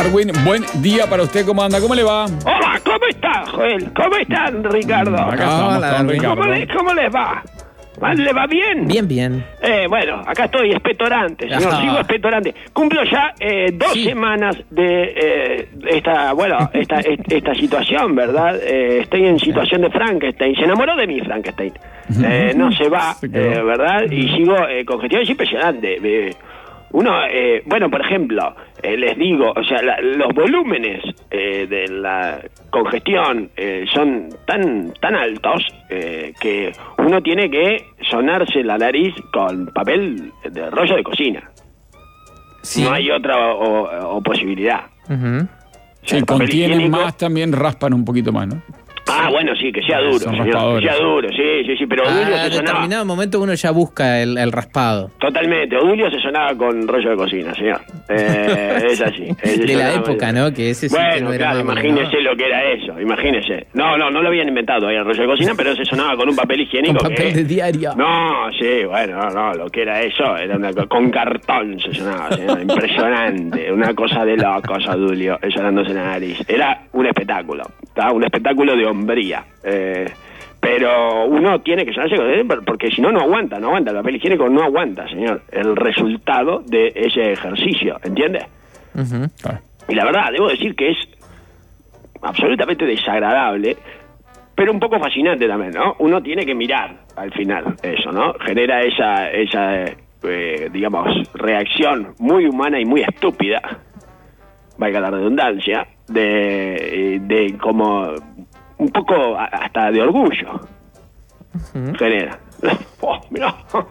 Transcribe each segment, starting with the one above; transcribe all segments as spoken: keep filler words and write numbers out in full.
Darwin, buen día para usted. ¿Cómo anda? ¿Cómo le va? Hola, ¿cómo está, Joel? ¿Cómo están, Ricardo? Acá estamos Hola, con Darwin. Ricardo. ¿Cómo, le- ¿Cómo les va? ¿Le va bien? Bien, bien. Eh, bueno, acá estoy expectorante, señor, Ajá. sigo expectorante. Cumplo ya eh, dos Sí. semanas de eh, esta, bueno, esta, est- esta situación, ¿verdad? Eh, estoy en situación de Frankenstein. Se enamoró de mí, Frankenstein. Eh, no se va, Se quedó. eh, ¿verdad? Y sigo eh, con gestiones impresionantes. Eh, uno, eh, bueno, por ejemplo, eh, les digo, o sea, la- los volúmenes eh, de la congestión eh, son tan tan altos eh, que uno tiene que sonarse la nariz con papel de rollo de cocina. Sí. No hay otra o, o posibilidad. Ujú. O sea, Si el papel contienen higiénico- más, también raspan un poquito más, ¿no? Ah, bueno, sí, que sea duro, Son señor, que raspadores. sea duro, sí, sí, sí, pero Ah, Odulio en se sonaba... determinado momento uno ya busca el, el raspado. Totalmente, Odulio se sonaba con rollo de cocina, señor. Eh, es así. Ese De la sonaba- época, ¿no? Que ese sí que Bueno, no era claro, más imagínese bueno, lo que era eso, imagínese. No, no, no lo habían inventado ahí el rollo de cocina, pero se sonaba con un papel ¿no? higiénico. Con papel que- de diario. No, sí, bueno, no, no, lo que era eso, era una co- con cartón se sonaba, señor, impresionante, una cosa de locos, Odulio, sonándose la nariz. Era un espectáculo, ¿tá? Un espectáculo de hombría. Eh, pero uno tiene que sonarse con él porque si no, no aguanta, no aguanta, el papel higiénico no aguanta, señor, el resultado de ese ejercicio, ¿entiende? Ujú. Claro. Y la verdad, debo decir que es absolutamente desagradable, pero un poco fascinante también, ¿no? Uno tiene que mirar al final eso, ¿no? Genera esa, esa eh, digamos, reacción muy humana y muy estúpida, valga la redundancia, de, de como un poco a- hasta de orgullo. Genera. Oh, mirá.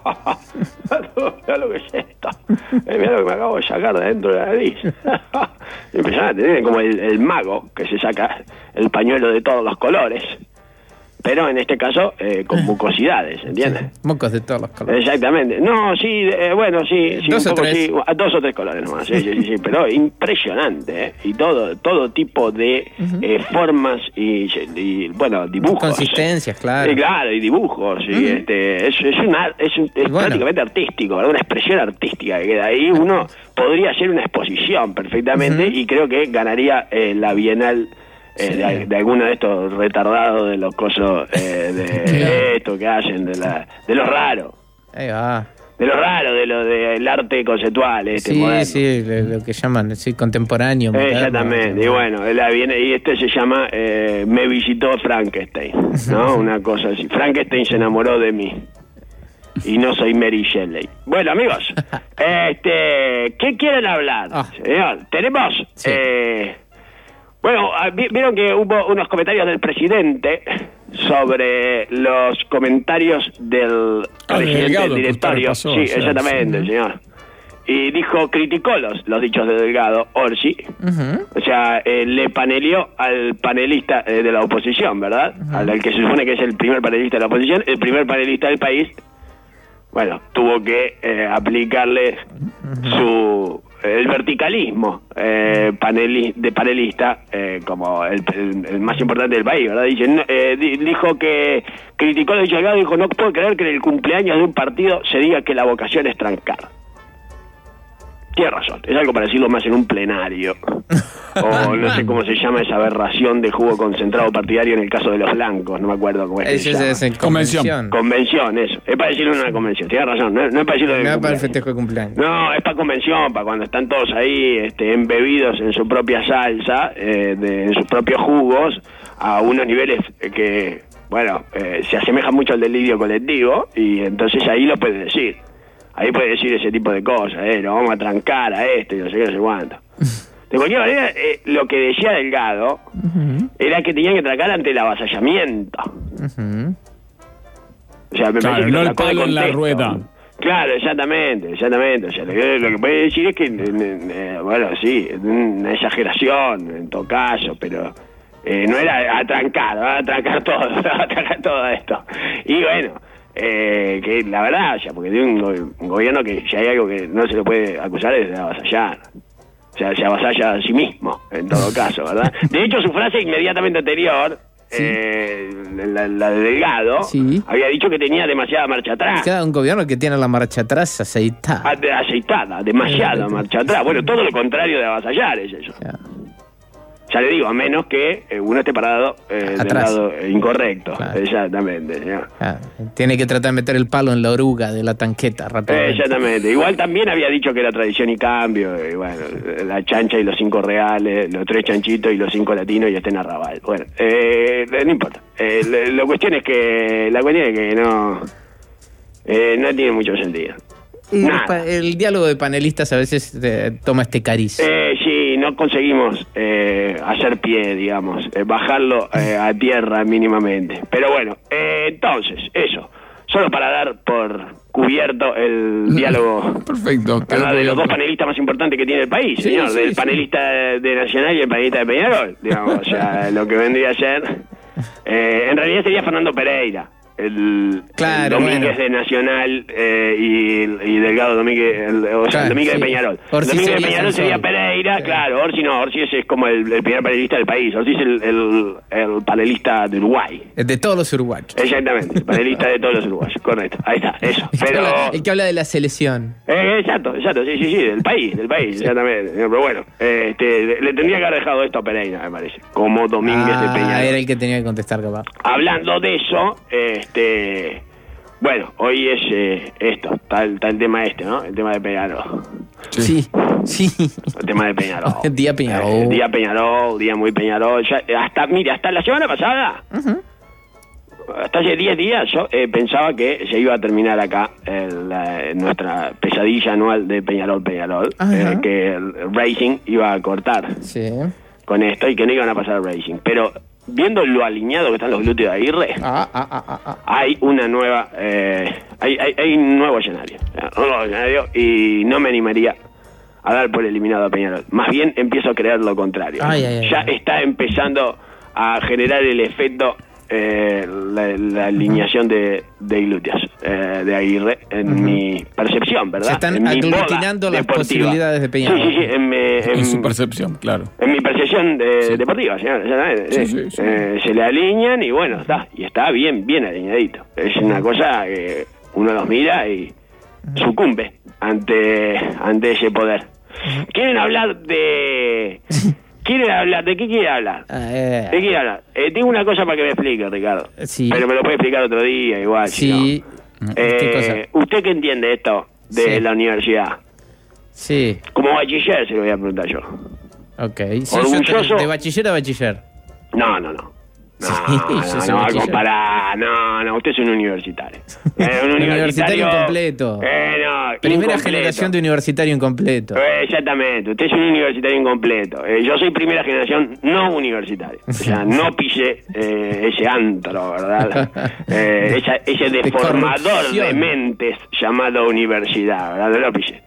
Mirá lo que es esto. Eh, mirá lo que me acabo de sacar de dentro de la nariz. Impresionante, tiene como el, el mago que se saca el pañuelo de todos los colores, pero en este caso eh, con mucosidades, ¿entiendes? Mocos de todos los colores. Exactamente. No, sí, eh, bueno, sí, sí, Dos un o poco tres. sí, a dos o tres colores nomás, sí, sí, sí, sí, pero impresionante, ¿eh? Y todo todo tipo de eh, formas y, y, bueno, dibujos. Consistencias, claro. Sí, claro, y dibujos, y este, es, es, un ar- es, un- es Y bueno. prácticamente artístico, ¿verdad? Una expresión artística que queda ahí. Uno podría hacer una exposición perfectamente y creo que ganaría eh, la Bienal eh, Sí. de, de alguno de estos retardados de los cosos, eh, de esto que hacen, de, la, de lo raro. Ahí va. De lo raro, de lo del arte conceptual, este Sí, moderno. sí, lo, lo que llaman, sí, contemporáneo. moderno. Exactamente, y bueno, la viene, y este se llama eh, Me visitó Frankenstein, ¿no? Una cosa así. Frankenstein se enamoró de mí. Y no soy Mary Shelley. Bueno, amigos, este, ¿qué quieren hablar? Ah. Señor, tenemos, Sí. eh, bueno, ah, vi- vieron que hubo unos comentarios del presidente sobre los comentarios del Ah, presidente Delgado, del que usted directorio. repasó Sí, ayer, exactamente, sí. señor. Y dijo, criticó los, los dichos de Delgado, Orsi. Ujú. O sea, eh, le paneleó al panelista eh, de la oposición, ¿verdad? Al, al que se supone que es el primer panelista de la oposición, el primer panelista del país. Bueno, tuvo que eh, aplicarle su el verticalismo eh, paneli- de panelista eh, como el, el- el más importante del país, ¿verdad? Dice, no, eh, di- dijo que criticó a Dicho Delgado, dijo, no puedo creer que en el cumpleaños de un partido se diga que la vocación es trancar. Tiene razón, es algo para decirlo más en un plenario. O no sé cómo se llama esa aberración de jugo concentrado partidario en el caso de los blancos, no me acuerdo cómo es que Ese se es, llama. es en Convención. convención. Convención, eso. Es para decirlo en una convención, tiene razón, no, no es para decirlo en No el para el cumpleaños. festejo de cumpleaños. No, es para convención, para cuando están todos ahí este, embebidos en su propia salsa, eh, de, en sus propios jugos, a unos niveles eh, que, bueno, eh, se asemejan mucho al delirio colectivo, y entonces ahí lo puede decir. Ahí puede decir ese tipo de cosas, eh, lo vamos a trancar a esto y no sé qué, no sé cuánto. De cualquier manera, eh, lo que decía Delgado era que tenían que trancar ante el avasallamiento. Ujú. O sea, me Claro, parece que no lo el sacó de palo en la contexto. rueda. Claro, exactamente, exactamente. O sea, lo que, lo que puede decir es que, eh, eh, bueno, sí, una exageración en todo caso, pero eh, no era atrancar, va a atrancar todo, va a atrancar todo esto. Y bueno, eh, que la verdad, ya, porque tiene un, go- un gobierno que si hay algo que no se le puede acusar es de avasallar. O sea, se avasalla a sí mismo, en todo caso, ¿verdad? De hecho, su frase inmediatamente anterior, Sí. eh, la, la de Delgado, Sí. había dicho que tenía demasiada marcha atrás. Queda un gobierno que tiene la marcha atrás aceitada. A- Aceitada, demasiada Sí. marcha atrás. Bueno, todo lo contrario de avasallar es eso. Ya. Ya le digo, a menos que eh, uno esté parado eh, del Atrás. lado eh, incorrecto. Claro. Exactamente. ¿no? Ah, tiene que tratar de meter el palo en la oruga de la tanqueta rápidamente. Exactamente. Igual también había dicho que era tradición y cambio. Y bueno, la chancha y los cinco reales, los tres chanchitos y los cinco latinos y estén arrabal. Bueno, eh, no importa. Eh, la, la cuestión es que la cuestión es que no, eh, no tiene mucho sentido. Y Nada. pa- el diálogo de panelistas a veces eh, toma este cariz. Eh, sí, no conseguimos eh, hacer pie, digamos, eh, bajarlo eh, a tierra mínimamente. Pero bueno, eh, entonces, eso. Solo para dar por cubierto el diálogo, Perfecto. quedó ¿verdad?, de los dos cubierto. panelistas más importantes que tiene el país, Sí, señor. sí, del sí. panelista de Nacional y el panelista de Peñarol, digamos. O sea, lo que vendría a ser... Eh, en realidad sería Fernando Pereira. El, Claro, el Domínguez bueno. de Nacional eh, y, y Delgado Domínguez, el, o sea, Claro, el Domínguez sí. de Peñarol. Orsi Domínguez de sería Peñarol Sansón. sería Pereira, Sí. claro. Orsi no, Orsi es, es como el, el primer panelista del país. Orsi es el, el, el panelista de Uruguay. De todos los uruguayos. Exactamente, el panelista de todos los uruguayos, correcto. Ahí está, eso. El que Pero... habla- el que habla de la selección. Eh, exacto, exacto, sí, sí, sí, del país, del país, exactamente. Pero bueno, eh, este, le, le tendría que haber dejado esto a Pereira, me parece, como Domínguez Ah, de Peñarol. era el que tenía que contestar, capaz. Hablando de eso, este, bueno, hoy es eh, esto, está el, está el tema este, ¿no? El tema de Peñarol. Sí, sí. El tema de Peñarol. Día Peñarol. Eh, día Peñarol, día muy Peñarol. Ya, hasta, mire, hasta la semana pasada, hasta hace diez días, yo eh, pensaba que se iba a terminar acá el, la- nuestra pesadilla anual de Peñarol Peñarol, Ajá. eh, que el Racing iba a cortar Sí. con esto y que no iban a pasar al Racing. Pero viendo lo alineado que están los glúteos de Aguirre, Ah, ah, ah, ah, ah. hay una nueva, eh, hay, hay, hay un nuevo escenario, o sea, un nuevo escenario, y no me animaría a dar por eliminado a Peñarol. Más bien empiezo a creer lo contrario. Ay, ay, ay, ya ay. está empezando a generar el efecto, eh, la, la alineación de, de glúteos eh, de Aguirre en mi percepción, ¿verdad? Se están En mi bola aglutinando las deportiva. posibilidades de Peñarol. Sí, sí, sí, en, mi- en- En su percepción, claro. en mi percepción de- Sí. deportiva, señor, exactamente, Sí, sí. sí, sí. Eh, se le alinean y bueno, está, y está bien, bien alineadito. Es una cosa que uno los mira y sucumbe ante, ante ese poder. ¿Quieren hablar de... ¿Quieren hablar? ¿De qué quiere hablar? Ah, eh, ¿De qué quiere hablar? Eh, tengo una cosa para que me explique, Ricardo. Sí. Pero me lo puede explicar otro día, igual. si Sí. no. ¿Qué Eh, cosa? ¿Usted qué entiende esto de Sí. la universidad? Sí. Como bachiller se lo voy a preguntar yo. Ok. Sí, yo te- Orgulloso. de bachiller a bachiller. No, no, no. No, Sí, no, yo no, soy no va a bachiller. comparar. No, no, usted es un universitario. Eh, un Un universitario incompleto. Eh, no, Primera incompleto. generación de universitario incompleto. Eh, exactamente, usted es un universitario incompleto. Eh, yo soy primera generación no universitaria. O sea, no pise eh, ese antro, ¿verdad? Eh, esa- ese De deformador de, corrupción. mentes llamado universidad, ¿verdad? No lo pise.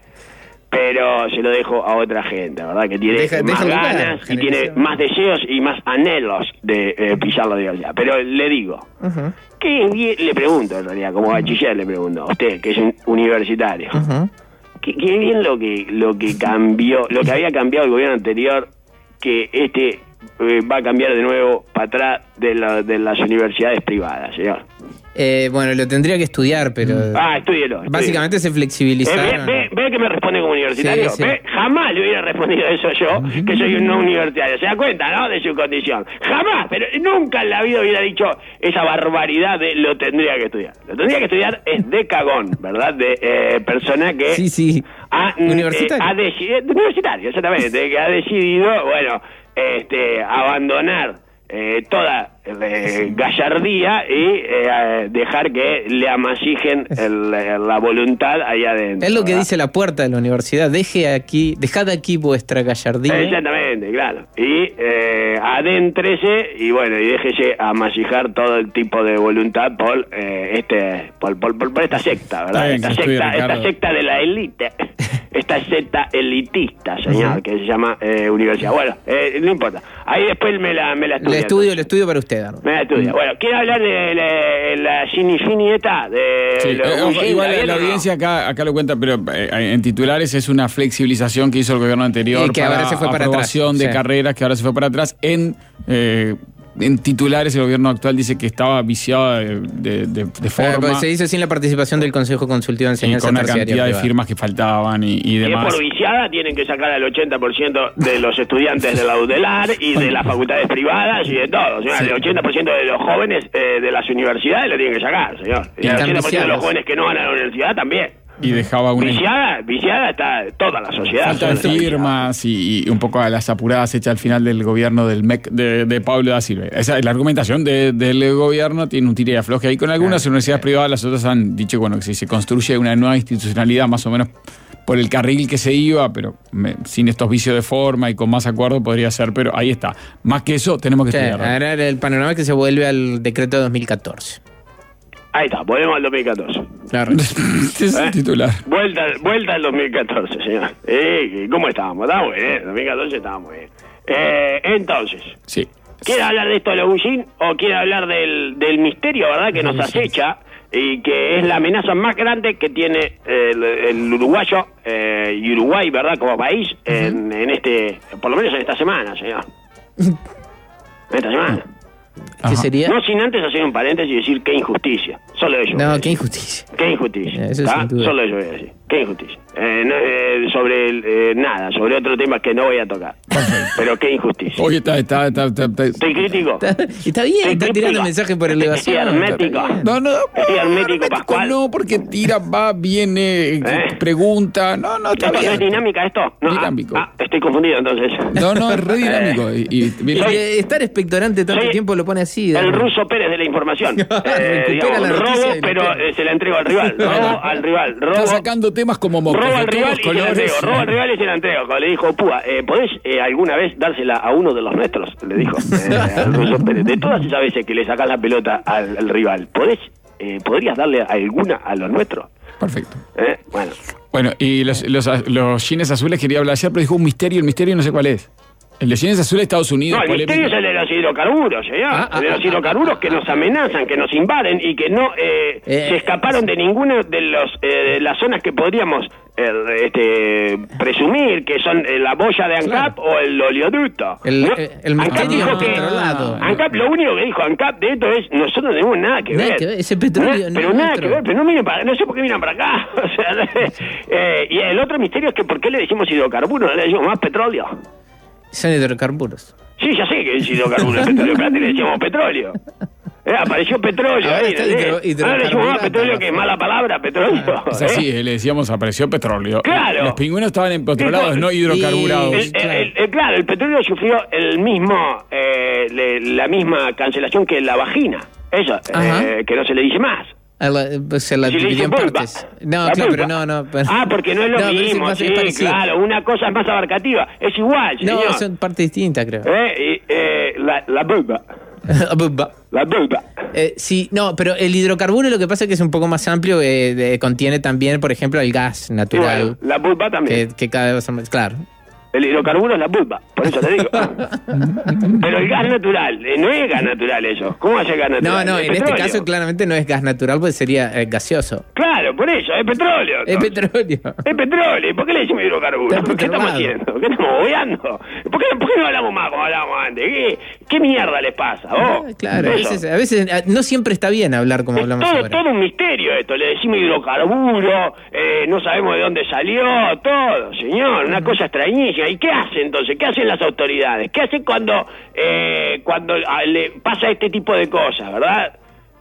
Pero se lo dejo a otra gente, ¿verdad? Que tiene Deja- más deja lugar, ganas y tiene generación. más deseos y más anhelos de eh, pisar la universidad. Pero le digo, Ujú, ¿qué bien, le pregunto en realidad, como bachiller le pregunto a usted, que es un universitario, ujú. qué, qué bien lo que lo que cambió, lo que había cambiado el gobierno anterior, que este eh, va a cambiar de nuevo para atrás de, la- de las universidades privadas, señor. Eh, bueno, lo tendría que estudiar, pero... Ah, estúdielo. estúdielo. Básicamente se Eh, flexibilizaron. ve, ve- ve que me responde como universitario. Sí, sí. Ve, jamás le hubiera respondido eso yo, que soy un no universitario. ¿Se da cuenta, no? De su condición. Jamás, pero nunca en la vida hubiera dicho esa barbaridad de lo tendría que estudiar. Lo tendría que estudiar es de cagón, ¿verdad? De eh, persona que Sí, sí. ha, Universitario. eh, ha decidido, universitario, exactamente, que ha decidido, bueno, este, abandonar eh, toda eh, gallardía y eh, dejar que le amasijen el- la voluntad ahí adentro. Es lo que ¿verdad? dice la puerta de la universidad. Deje aquí, dejad aquí vuestra gallardía. Exactamente, claro. Y eh, adéntrese y bueno, y déjese amasijar todo el tipo de voluntad por eh, este por, por, por- por esta secta, ¿verdad? Está bien, esta que estudie, secta, esta Ricardo. secta de la élite. Esta secta elitista, señor, que se llama eh, universidad. Bueno, eh, no importa. Ahí después me la, me la estudia. Le estudio, entonces. le estudio para usted, Arno. Me la estudia. Bueno, quiero hablar de la, la Gini Fini esta, de Sí, lo- eh, ojo, ¿sí, igual ¿está la, bien la o no? audiencia acá, acá lo cuenta, pero eh, en titulares es una flexibilización que hizo el gobierno anterior Y que para ahora se fue para aprobación atrás, de sí. carreras que ahora se fue para atrás en eh, en titulares el gobierno actual dice que estaba viciado de, de, de, de forma. Eh, se hizo sin la participación del Consejo Consultivo de Enseñanza con una Terciaria cantidad Privada. de firmas que faltaban y, y Si demás. es por viciada, tienen que sacar al ochenta por ciento de los estudiantes de la UDELAR y de las facultades privadas y de todo. O sea, Sí. el ochenta por ciento de los jóvenes eh, de las universidades lo tienen que sacar, señor. Y el están ochenta por ciento de los viciados. jóvenes que no van a la universidad también. Y dejaba una Viciada, viciada está toda la sociedad. falta de Está viciada. firmas y, y un poco a las apuradas hechas al final del gobierno del M E C de, de Pablo da Silva. Esa es la argumentación de- del gobierno, tiene un tire y afloje ahí con algunas Ah, universidades privadas, las otras han dicho bueno, que si se construye una nueva institucionalidad más o menos por el carril que se iba, pero me- sin estos vicios de forma y con más acuerdo podría ser, pero ahí está. Más que eso tenemos que Sí, estudiar. ahora el panorama es que se vuelve al decreto de dos mil catorce. Ahí está, volvemos al dos mil catorce. Claro. Ese es el ¿Eh? titular. Vuelta, vuelta al dos mil catorce, señor. Eh, ¿Cómo estábamos? Estábamos bien, en dos mil catorce estábamos bien. Eh, entonces, Sí. ¿quiere hablar de esto de los Bullín o quiere hablar del, del misterio, verdad, que nos acecha y que es la amenaza más grande que tiene el, el uruguayo eh, y Uruguay, verdad, como país en, en este, por lo menos en esta semana, señor? En esta semana. ¿Qué Ajá. sería? No sin antes hacer un paréntesis y decir qué injusticia. Solo eso. voy a No, decir. qué injusticia. Qué injusticia. Eso ¿tá? sin duda. Solo eso voy a decir. Qué injusticia. Eh, no, eh, sobre el, eh, nada, sobre otro tema que no voy a tocar. Pero qué injusticia. Hoy está, está, está, está, está- Estoy crítico. Está, está bien, Estoy está tirando crítico. mensajes por Estoy elevación. hermético. No, no, Estoy no, hermético, hermético Pascual. No, porque tira, va, viene, ¿Eh? pregunta. No, no, está ¿Esto no bien. es dinámica esto? No, Dinámico. Ah, ah, estoy confundido entonces. No, no, es re dinámico. Y, y- mira, Soy- Eh, estar expectorante tanto Soy tiempo lo pone así. El Dani. ruso Pérez de la información. Eh, Recupera digamos, la noticia robo, y la pero pega. eh, se la entrego al rival. Robo al rival. está Robo. sacando temas como mocos, Robo de al todos rival y se la colores. entrego, robo al rival y se la entrego. Como le dijo Púa, eh, ¿podés eh, alguna vez dársela a uno de los nuestros? Le dijo eh, al ruso Pérez. De todas esas veces que le sacás la pelota al, al rival, ¿podés, eh, ¿podrías darle alguna a los nuestros? Perfecto. ¿Eh? Bueno, Bueno, y los, los, los jeans azules quería hablar ayer, pero dijo un misterio, el misterio no sé cuál es. El de jeans azules de Estados Unidos. no, el polémico. misterio es el de los hidrocarburos, señor. Ah, ah, el de los ah, hidrocarburos ah, que ah, nos ah, amenazan, que nos invaden y que no eh, Eh, se escaparon de ninguna de, los, eh, de las zonas que podríamos eh, este, presumir, que son eh, la boya de ANCAP Claro. o el oleoducto. El- ¿no? eh, el ANCAP misterio dijo que controlado. ANCAP, lo único que dijo ANCAP de esto es nosotros no tenemos nada que Nada ver. que ver, ese petróleo Na- no pero es nada nuestro. que ver, pero no miren para, no sé por qué miran para acá. O sea, eh, y el otro misterio es que por qué le decimos hidrocarburos, no le decimos más petróleo. Son hidrocarburos. Sí, ya sé que es hidrocarburos, petróleo, pero antes le decíamos petróleo. Eh, apareció petróleo Ahora ahí, está ¿no? hidro- Eh, Ahora le decimos más hidrocarburante, petróleo, que es mala palabra, petróleo. Es así, ¿eh? le decíamos, apareció petróleo. Claro. Los pingüinos estaban empetrolados, Sí, no hidrocarburados. El- el- el- el- claro, el petróleo sufrió el mismo, eh, le- la misma cancelación que la vagina. Eso, Ajá. eh, que no se le dice más. A la- Se la Si le dividió dicen en vulva. partes. No, La claro, vulva. pero no, no. pero- Ah, porque no es lo No, pero mismo, es sí, parecido. claro. Una cosa es más abarcativa. Es igual, señor. No, son partes distintas, creo. Eh, y, eh, la, la vulva. La vulva. Eh, sí, no, pero el hidrocarburo lo que pasa es que es un poco más amplio, eh, de- contiene también, por ejemplo, el gas Y natural, bueno, la vulva también. que, que cada vez son más, claro. El hidrocarburo es la vulva, por eso le digo. Pero el gas natural, eh, no es gas natural eso. ¿Cómo hace gas No, natural? no, Es en este petróleo. caso claramente no es gas natural, pues sería eh, gaseoso. Claro, por eso, es petróleo. Es entonces. petróleo. Es petróleo. ¿Y por qué le decimos hidrocarburo? Está ¿Qué estamos perturbado. haciendo? ¿Qué estamos bobeando? ¿Por qué, ¿Por qué no hablamos más como hablábamos antes? ¿Qué, qué mierda les pasa? Ah, vos? claro, a Eso. veces, a veces eh, no siempre está bien hablar como Es hablamos todo, ahora. todo un misterio esto, le decimos hidrocarburo, eh, no sabemos de dónde salió, todo, señor, una cosa extrañísima. ¿Y qué hace entonces? ¿Qué hacen las autoridades? ¿Qué hacen cuando, eh, cuando ah, le pasa este tipo de cosas, verdad?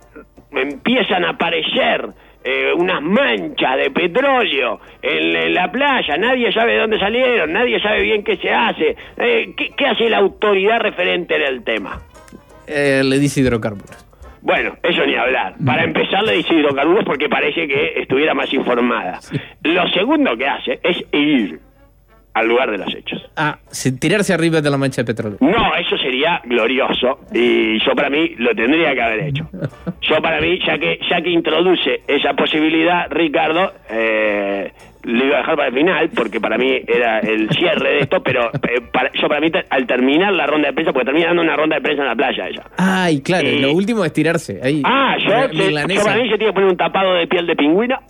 Empiezan a aparecer eh, unas manchas de petróleo en, en la playa, nadie sabe de dónde salieron, nadie sabe bien qué se hace. Eh, ¿qué, ¿Qué hace la autoridad referente en el tema? Eh, le dice hidrocarburos. Bueno, eso ni hablar. Para empezar le dice hidrocarburos porque parece que estuviera más informada. Lo segundo que hace es ir al lugar de los hechos. Ah, sí, tirarse arriba de la mancha de petróleo. No, eso sería glorioso y yo para mí lo tendría que haber hecho. Yo para mí, ya que ya que introduce esa posibilidad, Ricardo, eh, lo iba a dejar para el final, porque para mí era el cierre de esto, pero eh, para, yo para mí, al terminar la ronda de prensa, porque termina dando una ronda de prensa en la playa ella. Ay, claro, Eh, lo último es tirarse. Ahí, Ah, yo, la se- yo milanesa. para mí se tiene que poner un tapado de piel de pingüino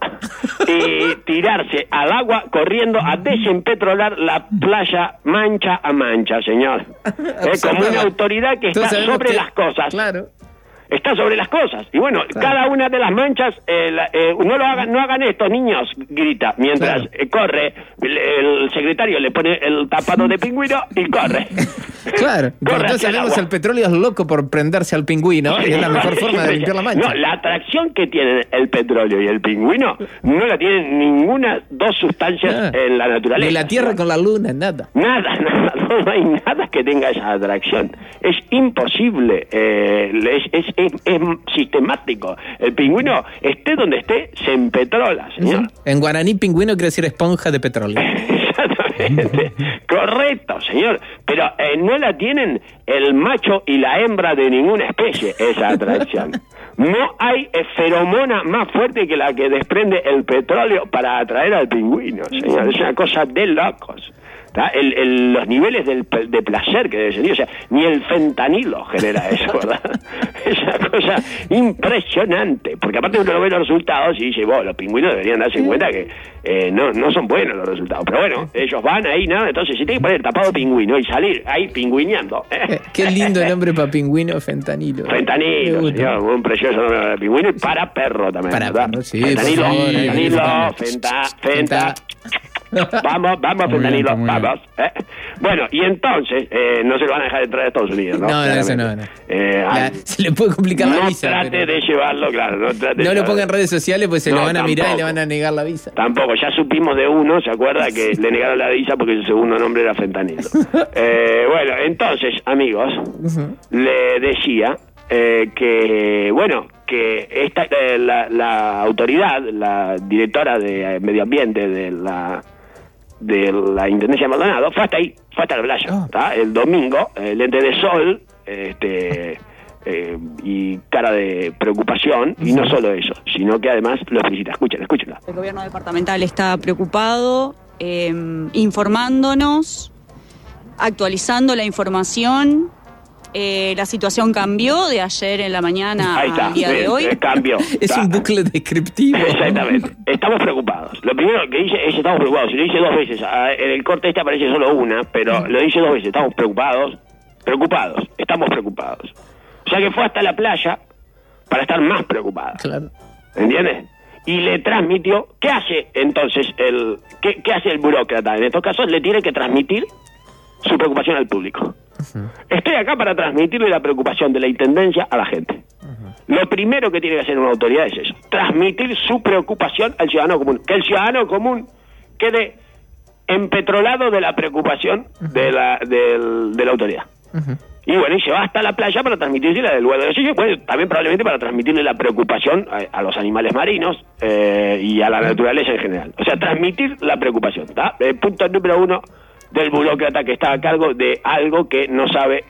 y tirarse al agua corriendo a desempetrolar la playa mancha a mancha, señor. Es como una autoridad que Todos está sabemos sobre que- las cosas. Claro. Está sobre las cosas. Y bueno, Claro. cada una de las manchas, eh, la- eh, no lo hagan, no hagan esto, niños, grita, mientras Claro. eh, corre, el, el secretario le pone el tapado de pingüino y corre. Claro, Corre cuando hacia el sabemos agua. el petróleo es loco por prenderse al pingüino y es la mejor forma de limpiar la mancha. No, la atracción que tienen el petróleo y el pingüino no la tienen ninguna dos sustancias Ah, en la naturaleza. Ni la Tierra con la Luna, nada. Nada, nada, no hay nada que tenga esa atracción. Es imposible, eh, es, es, es, es sistemático. El pingüino, esté donde esté, se empetrola, señor. En guaraní, pingüino quiere decir esponja de petróleo. Exactamente. Correcto, señor. Pero eh, no la tienen el macho y la hembra de ninguna especie, esa atracción. No hay eh, feromona más fuerte que la que desprende el petróleo para atraer al pingüino, señor. Es una cosa de locos. ¿Tá? El, el, los niveles del, de placer que debe sentir, o sea, ni el fentanilo genera eso, ¿verdad? Es una cosa impresionante, porque aparte uno ve los resultados y dice, bueno, los pingüinos deberían darse cuenta que eh, no, no son buenos los resultados, pero bueno, ellos van ahí, nada, entonces si tienen que poner tapado pingüino y salir ahí pingüineando. ¿eh? Eh, Qué lindo nombre para pingüino, fentanilo. Fentanilo, Me gusta. señor, un precioso nombre de pingüino y para perro también, Para ¿verdad? perro, sí, Fentanilo, por favor, fentanilo, ahí, fenta, fenta. Fenta. Vamos, vamos, Muy bien, fentanilo, está muy bien. vamos. ¿eh? Bueno, y entonces, eh, no se lo van a dejar entrar a Estados Unidos, ¿no? No, no, eso no, Claramente. no. Eh, La- ah, se le puede complicar la no visa. trate pero- de llevarlo, claro, no trate de No lo llevarlo. ponga en redes sociales, pues se No, lo van a mirar y tampoco. le van a negar la visa. Tampoco, ya supimos de uno, ¿se acuerda? Que le negaron la visa porque su segundo nombre era fentanilo. Eh, bueno, entonces, amigos, le decía eh, que, bueno, que esta eh, la, la autoridad, la directora de eh, Medio Ambiente de la de la Intendencia de Maldonado, fue hasta ahí, fue hasta la playa, Ah. ¿tá? El domingo, eh, lente de sol, este... Eh, y cara de preocupación, y no solo eso, sino que además lo felicita. Escuchen, escúchenla. El gobierno departamental está preocupado, eh, informándonos, actualizando la información. Eh, la situación cambió de ayer en la mañana Ahí está, al día de bien, hoy. eh, cambio. Es Está. un bucle descriptivo. Exactamente. Estamos preocupados. Lo primero que dice es estamos preocupados. Si lo dice dos veces, ah, en el corte este aparece solo una, pero lo dice dos veces. Estamos preocupados. Preocupados. Estamos preocupados. O sea que fue hasta la playa para estar más preocupada. Claro. ¿Entiendes? Y le transmitió. ¿Qué hace entonces el qué, qué hace el burócrata? En estos casos le tiene que transmitir su preocupación al público. Estoy acá para transmitirle la preocupación de la intendencia a la gente. Lo primero que tiene que hacer una autoridad es eso, transmitir su preocupación al ciudadano común. Que el ciudadano común quede empetrolado de la preocupación de la, del- de la autoridad. Y bueno, y se va hasta la playa para transmitírsela del lugar de los sitios, bueno, también probablemente para transmitirle la preocupación a, a los animales marinos eh, y a la naturaleza en general. O sea, transmitir la preocupación, ¿está? Eh, punto número uno del burócrata que está a cargo de algo que no sabe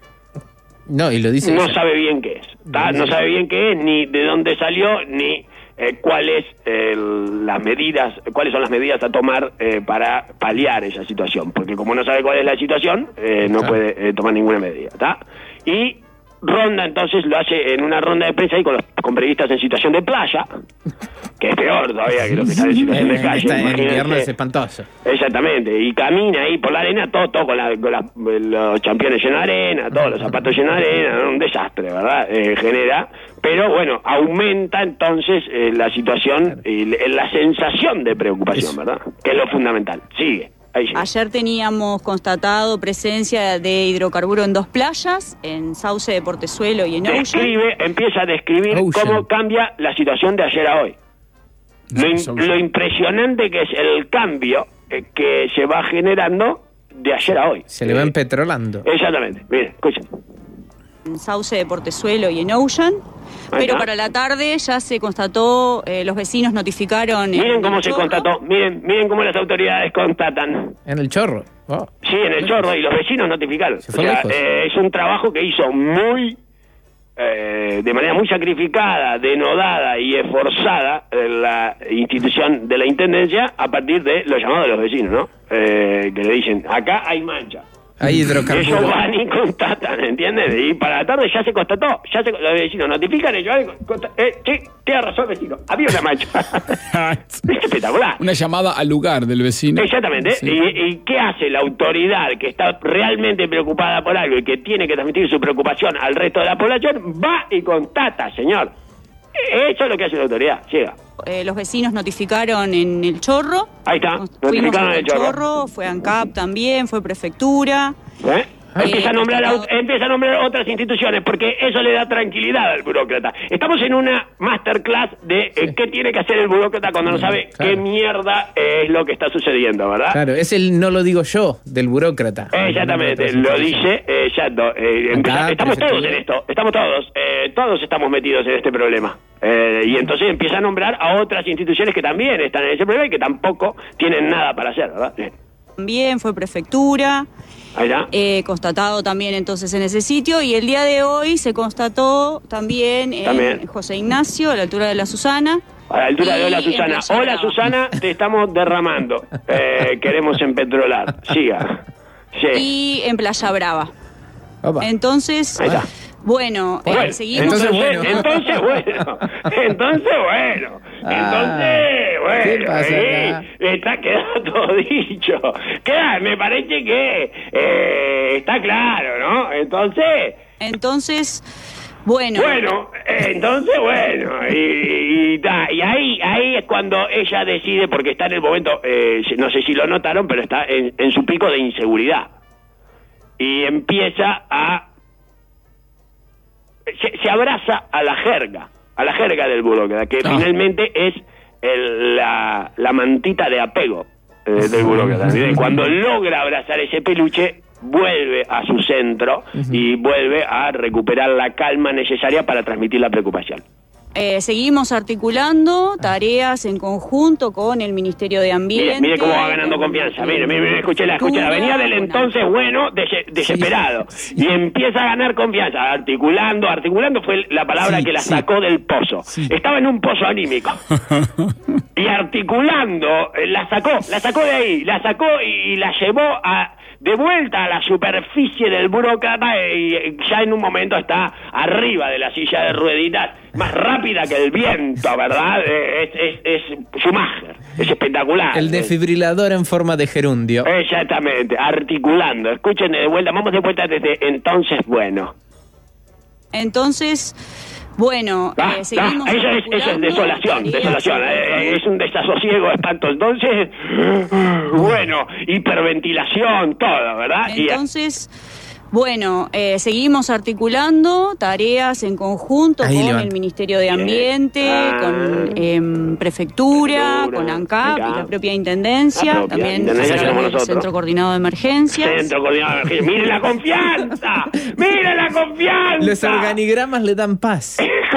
No, y lo dice no ella. sabe bien qué es, ¿tá? No sabe bien qué es, ni de dónde salió, ni eh, cuáles eh, las medidas, cuáles son las medidas a tomar eh, para paliar esa situación, porque como no sabe cuál es la situación, eh, no Claro. puede eh, tomar ninguna medida, ¿tá? Y ronda entonces lo hace en una ronda de prensa ahí con los con periodistas en situación de playa, que es peor todavía que los que están en situación En, de en calle. esta- en imagínense. invierno es espantoso. Exactamente, y camina ahí por la arena, todo, todo con, la- con la- los championes llenos de arena, todos los zapatos llenos de arena, un desastre, ¿verdad? Eh, genera, pero bueno, aumenta entonces eh, la situación y le- la sensación de preocupación, Eso. ¿verdad? Que es lo fundamental. Sigue, ahí sigue. Ayer teníamos constatado presencia de hidrocarburo en dos playas, en Sauce de Portezuelo y en Ocean. Describe, empieza a describir Ocean. cómo cambia la situación de ayer a hoy. Lo, in- Ocean. lo impresionante que es el cambio eh, que se va generando de ayer a hoy. Se le va Eh, empetrolando. Exactamente, miren, escuchen. En Sauce de Portezuelo y en Ocean. Ahí Pero está. para la tarde ya se constató, eh, los vecinos notificaron... Miren en cómo el se Chorro. constató, miren, miren cómo las autoridades constatan. En el chorro. Oh. Sí, en el chorro, y los vecinos notificaron. Se O fue sea, lejos. eh, es un trabajo que hizo muy eh, de manera muy sacrificada, denodada y esforzada eh, la institución de la Intendencia a partir de los llamados de los vecinos, ¿no? Eh, que le dicen, acá hay mancha. Hay hidrocarburos. Ellos van y constatan, ¿entiendes? Y para la tarde ya se constató, ya se, los vecinos notifican, ellos van y constatan, eh, sí, tiene razón vecino, había una mancha. Es espectacular. Una llamada al lugar del vecino. Exactamente. Sí. ¿Y, ¿Y qué hace la autoridad que está realmente preocupada por algo y que tiene que transmitir su preocupación al resto de la población? Va y constata, señor. Eso es lo que hace la autoridad. Llega. Eh, los vecinos notificaron en el Chorro. Ahí está. Fuimos Notificaron en el Chorro. Chorro, fue ANCAP también, fue Prefectura. ¿Eh? Eh, Empieza a nombrar constatado. aut- empieza a nombrar otras instituciones porque eso le da tranquilidad al burócrata. Estamos en una masterclass de eh, qué tiene que hacer el burócrata cuando no sabe claro. qué mierda es lo que está sucediendo, ¿verdad? Claro, es el no lo digo yo del burócrata. Exactamente, lo dice eh, Yato. Eh, empieza- Acá, estamos todos prefectura. en esto, estamos todos, eh, todos estamos metidos en este problema. Eh, y entonces empieza a nombrar a otras instituciones que también están en ese problema y que tampoco tienen nada para hacer, ¿verdad? Bien. También fue Prefectura. Ahí está. Eh, constatado también entonces en ese sitio, y el día de hoy se constató también en También. José Ignacio, a la altura de la Susana. A la altura de y Hola en Susana. Playa Hola Brava. Susana, te estamos derramando. Eh, queremos empetrolar. Siga. Sí. Y en Playa Brava. Opa. Entonces, Ahí está. bueno, eh, Bueno, seguimos. entonces, bueno. entonces bueno, entonces bueno, entonces bueno, ¿qué pasa eh, acá? está quedado todo dicho. Queda, me parece que eh, está claro, ¿no? Entonces, Entonces, bueno, bueno, eh, entonces bueno, y, y, ta, y ahí ahí es cuando ella decide, porque está en el momento, eh, no sé si lo notaron, pero está en, en su pico de inseguridad. Y empieza a Se, se abraza a la jerga, a la jerga del burócrata, que Ah. finalmente es el- la, la mantita de apego eh, del burócrata. Y cuando logra abrazar ese peluche, vuelve a su centro y vuelve a recuperar la calma necesaria para transmitir la preocupación. eh, seguimos articulando tareas en conjunto con el Ministerio de Mire, Ambiente. mire cómo va ganando con- confianza. Mire, mire, mire, escúchela, escúchela. Venía del entonces bueno des- desesperado. Y empieza a ganar confianza. Articulando, articulando fue la palabra Sí, que la sí. sacó del pozo. Estaba en un pozo anímico. Y articulando, eh, la sacó, la sacó de ahí, la sacó y, y la llevó a de vuelta a la superficie del burócrata y eh, ya en un momento está arriba de la silla de rueditas, más rápida que el viento, ¿verdad? Eh, Es, es, es Schumacher, es espectacular. El desfibrilador en forma de gerundio. Exactamente, articulando. Escuchen de vuelta, vamos de vuelta desde entonces, bueno. Entonces, bueno, Ah, eh, seguimos ah, eso es, eso es articulando desolación, tareas desolación. en eh, conjunto. es un desasosiego, espanto. Entonces, bueno, hiperventilación, todo, ¿verdad? Y- Entonces, bueno, eh, seguimos articulando tareas en conjunto Ahí con levanta. el Ministerio de Ambiente, Ah. con em, Prefectura, Prefectura, con ANCAP acá. y la propia Intendencia, La propia también Intendencia a que través somos del nosotros. Centro Coordinado de Emergencias. Centro Coordinado de Emergencia. ¡Miren la confianza! ¡Miren la confianza! Los organigramas le dan paz.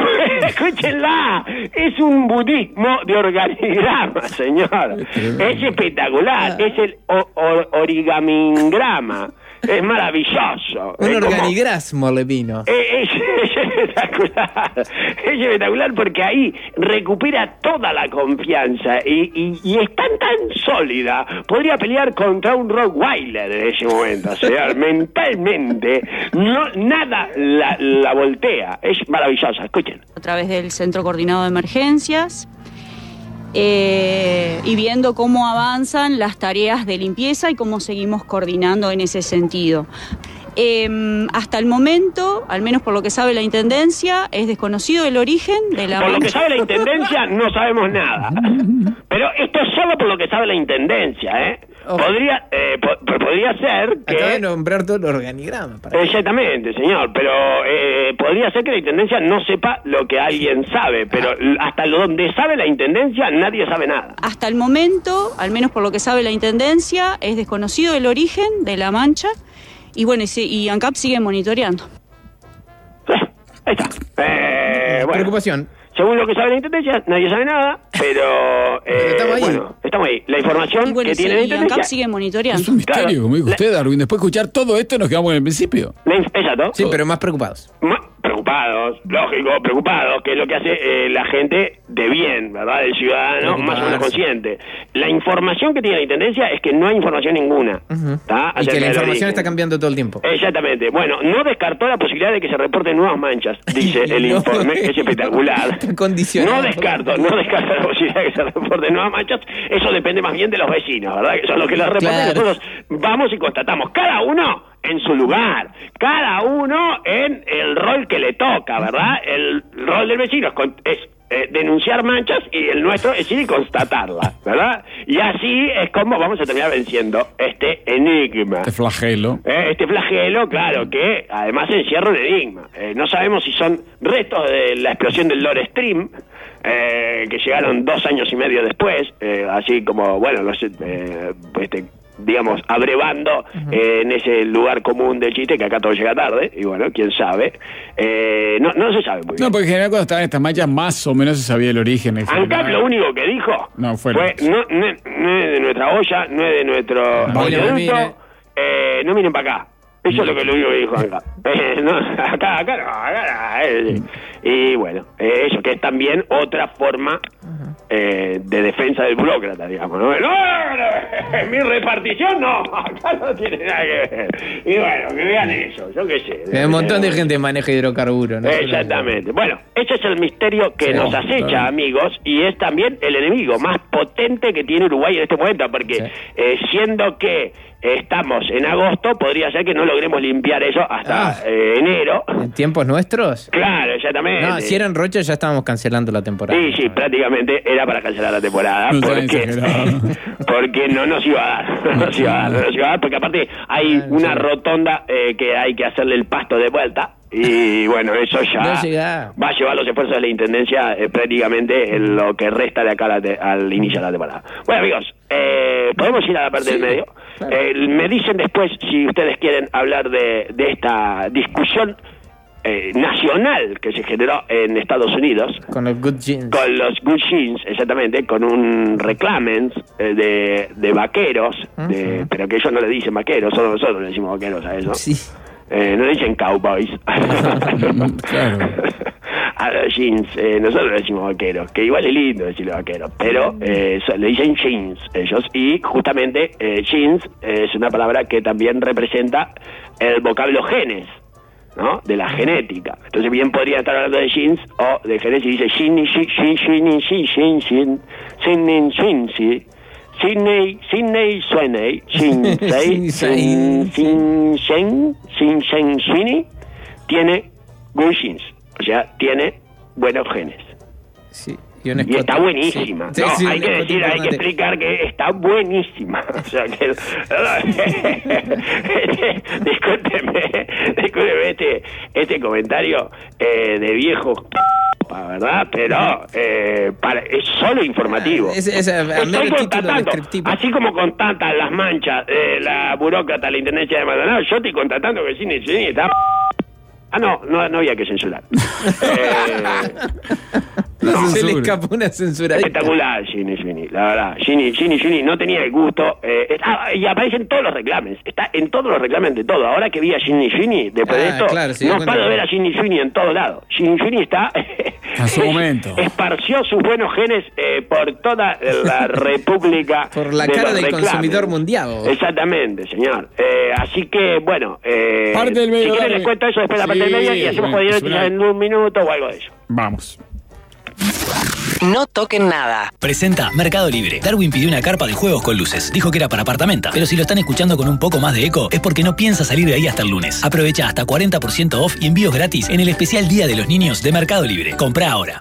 Escúchenla, es un budismo de organigrama, señor. Es espectacular, es el o- o- origamingrama. Es maravilloso. Un Es como- organigrasmo le vino. Eh, Es, es espectacular, es espectacular porque ahí recupera toda la confianza y, y, y es tan tan sólida, podría pelear contra un Rottweiler en ese momento, o sea, mentalmente no, nada la, la voltea, es maravillosa, escuchen. A través del Centro Coordinado de Emergencias. eh, y viendo cómo avanzan las tareas de limpieza y cómo seguimos coordinando en ese sentido. Eh, hasta el momento, al menos por lo que sabe la Intendencia, es desconocido el origen de la Por lo que mancha. sabe la Intendencia no sabemos nada, pero esto es solo por lo que sabe la Intendencia, ¿eh? Oh. Podría, eh, po- podría ser que... Acaba de nombrar todo el organigrama. para- Exactamente, señor, pero eh, podría ser que la Intendencia no sepa lo que alguien sabe, pero l- hasta lo donde sabe la Intendencia nadie sabe nada. Hasta el momento, al menos por lo que sabe la Intendencia, es desconocido el origen de la mancha y bueno, y, si- y ANCAP sigue monitoreando. Ah, Ahí está. Eh, bueno, Preocupación. según lo que sabe la Intendencia, nadie sabe nada, pero... eh, Pero estamos ahí. bueno, estamos ahí. La información Y bueno, que sí, tiene la y ANCAP intendencia. sigue monitoreando. Es un misterio, Claro. como dijo La- usted, Darwin. Después de escuchar todo esto, nos quedamos en el principio. La inf- exacto. Sí, pero más preocupados. Ma- Preocupados, lógico, preocupados, que es lo que hace eh, la gente de bien, ¿verdad? El ciudadano más o menos consciente. La información que tiene la intendencia es que no hay información ninguna. Ujú. ¿Tá? Y Acerca que la del información origen. está cambiando todo el tiempo. Exactamente. Bueno, no descartó la posibilidad de que se reporten nuevas manchas, dice el No. informe, es espectacular. Está condicionado. No descarto, no descarto la posibilidad de que se reporten nuevas manchas, eso depende más bien de los vecinos, ¿verdad? Que son los que las reportan, Claro. nosotros vamos y constatamos, cada uno en su lugar, cada uno en el rol que le toca, ¿verdad? El rol del vecino es, con- es eh, denunciar manchas y el nuestro es ir y constatarlas, ¿verdad? Y así es como vamos a terminar venciendo este enigma. Este flagelo. Eh, este flagelo, claro, que además encierra un enigma. Eh, no sabemos si son restos de la explosión del Nord Stream, eh, que llegaron dos años y medio después, eh, así como, bueno, los, eh, este, digamos, abrevando eh, en ese lugar común del chiste, que acá todo llega tarde, y bueno, quién sabe. Eh, no, no se sabe muy bien. No, porque en general cuando estaban estas manchas, más o menos se sabía el origen. en ANCAP general. lo único que dijo No, fue- fue, no, no, no es de nuestra olla, no es de nuestro No, mire, oleoducto, mire. eh, no miren para acá. Eso es lo que lo único que dijo ANCAP. Eh, no, acá, acá no, acá no. eh, y bueno, eh, eso que es también otra forma eh, de defensa del burócrata, digamos, ¿no? No, no, no, mi repartición no, acá no tiene nada que ver. Y bueno, que vean eso, yo qué sé. Hay un montón de gente que maneja hidrocarburos, ¿no? Exactamente. Bueno, ese es el misterio que Sí, nos claro. acecha, amigos, y es también el enemigo más potente que tiene Uruguay en este momento, porque Sí. eh, siendo que estamos en agosto, podría ser que no logremos limpiar eso hasta Ah. eh, enero. ¿En tiempos nuestros? Claro, exactamente. No, si eran Rocha ya estábamos cancelando la temporada. Sí, sí, prácticamente era para cancelar la temporada, No sea porque, exagerado. porque no nos iba a dar, no nos iba a dar, no nos iba a dar, porque aparte hay Ah, una sí. rotonda eh, que hay que hacerle el pasto de vuelta, y bueno, eso ya No llega. va a llevar los esfuerzos de la Intendencia eh, prácticamente en lo que resta de acá a la te- al inicio de la temporada. Bueno, amigos, eh, podemos ir a la parte Sí, del medio. claro. Eh, me dicen después si ustedes quieren hablar de, de esta discusión eh, nacional que se generó en Estados Unidos Con los good jeans. con los good jeans, exactamente, con un reclamen eh, de, de vaqueros, de- Ujú. pero que ellos no le dicen vaqueros, solo nosotros le decimos vaqueros a eso. Sí. Eh, no le dicen cowboys. Claro. A los jeans, eh, nosotros le decimos vaqueros, que igual es lindo decirle vaqueros, pero eh, so- le dicen jeans ellos, y justamente eh, jeans eh, es una palabra que también representa el vocablo genes, ¿no? De la genética. Entonces bien podría estar hablando de jeans o de genes y dice shin shin shin shin shin shin shin shin shin shin Sidney, Sidney Sweeney, Shin Sei, Sin Sin Shen, Sin Shen Sweeney, tiene good genes, o sea, tiene buenos genes. Sí. Y, un Y escote. está buenísima. Sí. No, Sí, sí, hay un que escote decir, hay que importante. explicar que está buenísima. O sea que discúlpeme, discúlpeme este, este comentario eh, de viejo, ¿verdad? Pero eh, para, es solo informativo. Ah, es- es a- a mero Estoy título constatando, descriptivo. así como constatan las manchas de la burócrata de la Intendencia de Maldonado, yo estoy constatando que el cine cine está... Ah, no, no, no había que censurar. eh, No Se le censure. escapó una censuradita. Espectacular, Ginny Sweeney, la verdad. Ginny, Ginny, Ginny no tenía el gusto. Eh, está- y aparece en todos los reclames. Está en todos los reclames de todo. Ahora que vi a Ginny Sweeney, después de Ah, esto, claro, se dio no cuenta. puedo ver a Ginny Sweeney en todos lados. Ginny Sweeney está... A su momento. Esparció sus buenos genes eh, por toda la República. Por la de cara los del reclames. consumidor mundial. Exactamente, señor. Eh, así que, bueno... Eh, Parte del medio, si quieren dale. les cuento eso después de la parte del Sí, medio y hacemos bueno, jodido suena- en un minuto o algo de eso. Vamos. No toquen nada. Presenta Mercado Libre. Darwin pidió una carpa de juegos con luces. Dijo que era para apartamenta. Pero si lo están escuchando con un poco más de eco, es porque no piensa salir de ahí hasta el lunes. Aprovecha hasta cuarenta por ciento off y envíos gratis en el especial Día de los Niños de Mercado Libre. Comprá ahora.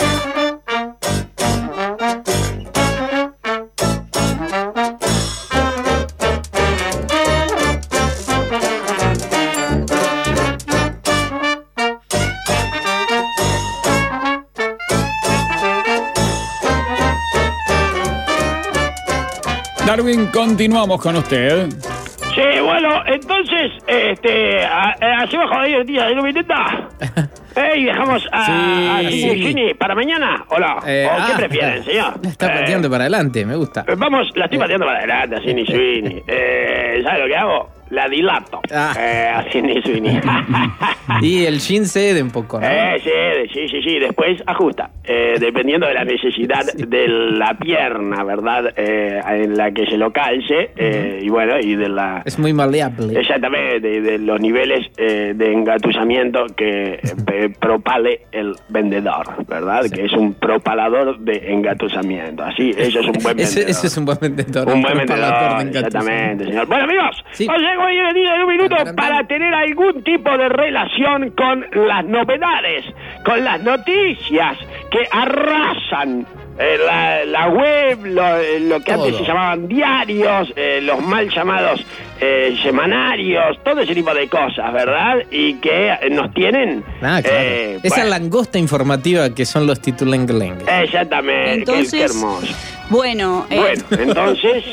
Darwin, continuamos con usted. Sí, bueno, entonces, este, a- eh, hacemos jodido el día de Lumineta. Eh, ¿Y dejamos a, Sí, a Ginny sí. Sweeney para mañana o no? Eh, ¿O qué ah, prefieren, señor? Está Eh, pateando para adelante, me gusta. Eh, Vamos, la estoy pateando para adelante a Ginny Sweeney. Eh, ¿Sabes lo que hago? La dilato. Ah. Eh, a Ginny Sweeney. Y el jean cede un poco, ¿no? Eh, sí, sí, sí, sí. Después ajusta. Eh, dependiendo de la necesidad de la pierna, ¿verdad? Eh, en la que se lo calce. Eh, y bueno, y de la... Es muy maleable. Exactamente, de, de los niveles eh, de engatusamiento que eh, propale el vendedor, ¿verdad? Sí. Que es un propalador de engatusamiento. Así, eso es un buen vendedor. Ese, ese es un buen vendedor. Un buen propalador vendedor, de engatusamiento. exactamente, señor. Bueno, amigos, Sí. os llego hoy en día en un minuto Tan, tan, tan. para tener algún tipo de relación con las novedades, con las noticias que arrasan eh, la, la web, lo, lo que Todo. antes se llamaban diarios, eh, los mal llamados eh, semanarios, todo ese tipo de cosas, ¿verdad? Y que eh, nos tienen... Ah, claro. eh, Esa bueno, langosta informativa que son los titulengling. exactamente, Entonces, qué, qué hermoso. Bueno, eh, Bueno, entonces...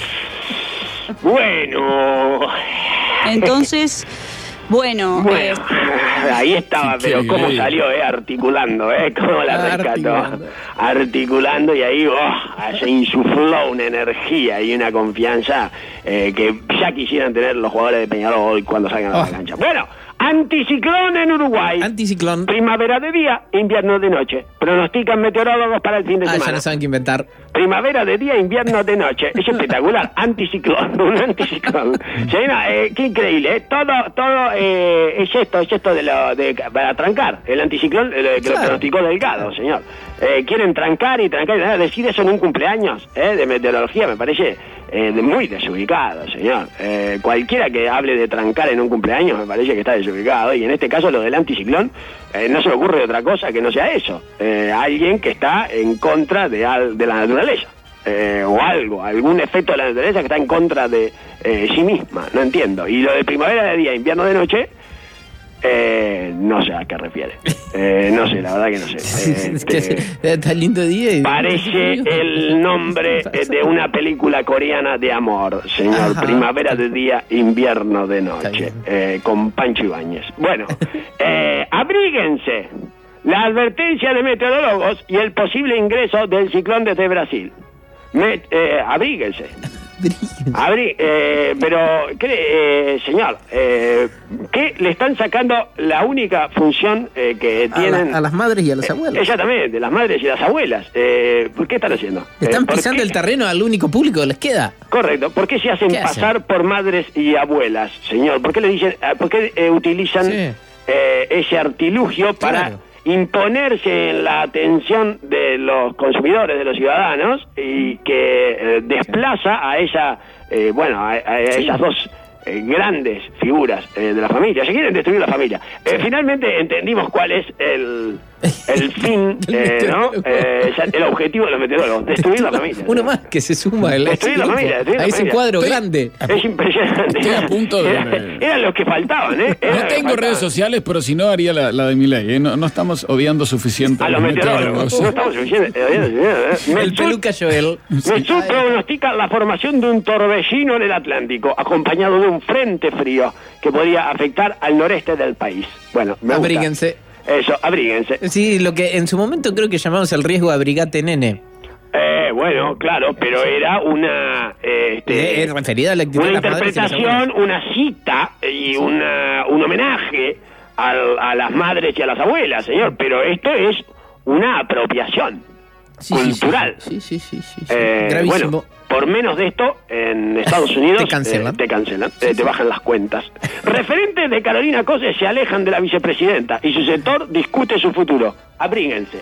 Bueno... entonces, bueno, Bueno, eh, ahí estaba, Qué pero cómo bien. salió, eh, articulando, eh, cómo la rescató, Articulando. articulando y ahí oh, se insufló una energía y una confianza eh, que ya quisieran tener los jugadores de Peñarol hoy cuando salgan a la Oh. cancha. Bueno, anticiclón en Uruguay. Anticiclón. Primavera de día, invierno de noche. Pronostican meteorólogos para el fin de Ah, ya semana. no saben qué inventar. Primavera de día, invierno de noche. Es espectacular. Anticiclón, un anticiclón. Señora, eh, qué increíble, ¿eh? Todo, todo eh, es esto, es esto de lo de para trancar. El anticiclón eh, que Claro. lo pronosticó Delgado, señor. Eh, quieren trancar y trancar y trancar. Decir eso en un cumpleaños eh, de meteorología me parece eh, de muy desubicado, señor. Eh, cualquiera que hable de trancar en un cumpleaños me parece que está desubicado. Y en este caso lo del anticiclón eh, no se me ocurre otra cosa que no sea eso. Eh, alguien que está en contra de, al- de la naturaleza. Eh, o algo, algún efecto de la naturaleza que está en contra de eh, sí misma, no entiendo. Y lo de primavera de día, invierno de noche, eh, no sé a qué refiere. Eh, no sé, la verdad que no sé. Es que Este, está lindo día y... parece el nombre eh, de una película coreana de amor, señor. Ajá. Primavera de día, invierno de Está noche, bien. eh, con Pancho Ibáñez. Bueno, eh, abríguense. La advertencia de meteorólogos y el posible ingreso del ciclón desde Brasil. Me, eh, abríguense. Abrí, eh, pero, ¿qué, eh, señor, eh, ¿qué le están sacando la única función eh, que A, tienen? la- a las madres y a los Eh, abuelos. Exactamente, las madres y las abuelas. Eh, ¿Por qué están haciendo? Están Eh, ¿por pisando qué? el terreno al único público que les queda. Correcto. ¿Por qué se hacen ¿Qué hacen? pasar por madres y abuelas, señor? ¿Por qué le dicen, eh, por qué eh, utilizan Sí. eh, ese artilugio para Claro. imponerse en la atención de los consumidores, de los ciudadanos, y que eh, desplaza a esa, eh, bueno, a, a esas dos eh, grandes figuras eh, de la familia? Se quieren destruir la familia. Eh, finalmente entendimos cuál es el, el fin, Del eh, ¿no? meteorólogo. Eh, ya- el objetivo de los meteorólogos, destruir la familia. Uno más que se suma al Destruir la grupo, familia, destruir la a ese familia. cuadro Estoy- grande. Es impresionante. Estoy a punto de- Eran, eran los que faltaban, ¿eh? Eran No los que tengo faltaban. redes sociales, pero si no haría la, la de Milei. ¿eh? No, no estamos odiando suficiente A los meteorólogos. No estamos suficientes. eh, eh, eh. El Mesut- peluca Joel. Mesut pronostica la formación de un torbellino en el Atlántico, acompañado de un frente frío que podría afectar al noreste del país. Bueno, me gusta. Abríguense. Eso, abríguense. Sí, lo que en su momento creo que llamamos el riesgo abrigate nene. Eh, bueno, claro, pero era una... eh, este, Eh, eh, referida a la actitud una de las madres y las interpretación, una cita y una, un homenaje al- a las madres y a las abuelas, señor. Pero esto es una apropiación Sí, sí, sí. cultural. Sí, sí, sí, sí, sí. Eh, Gravísimo. bueno, por menos de esto, en Estados Unidos Te cancelan. eh, te, cancelan, eh, te bajan las cuentas. Referentes de Carolina Cose se alejan de la vicepresidenta y su sector discute su futuro. Abríguense.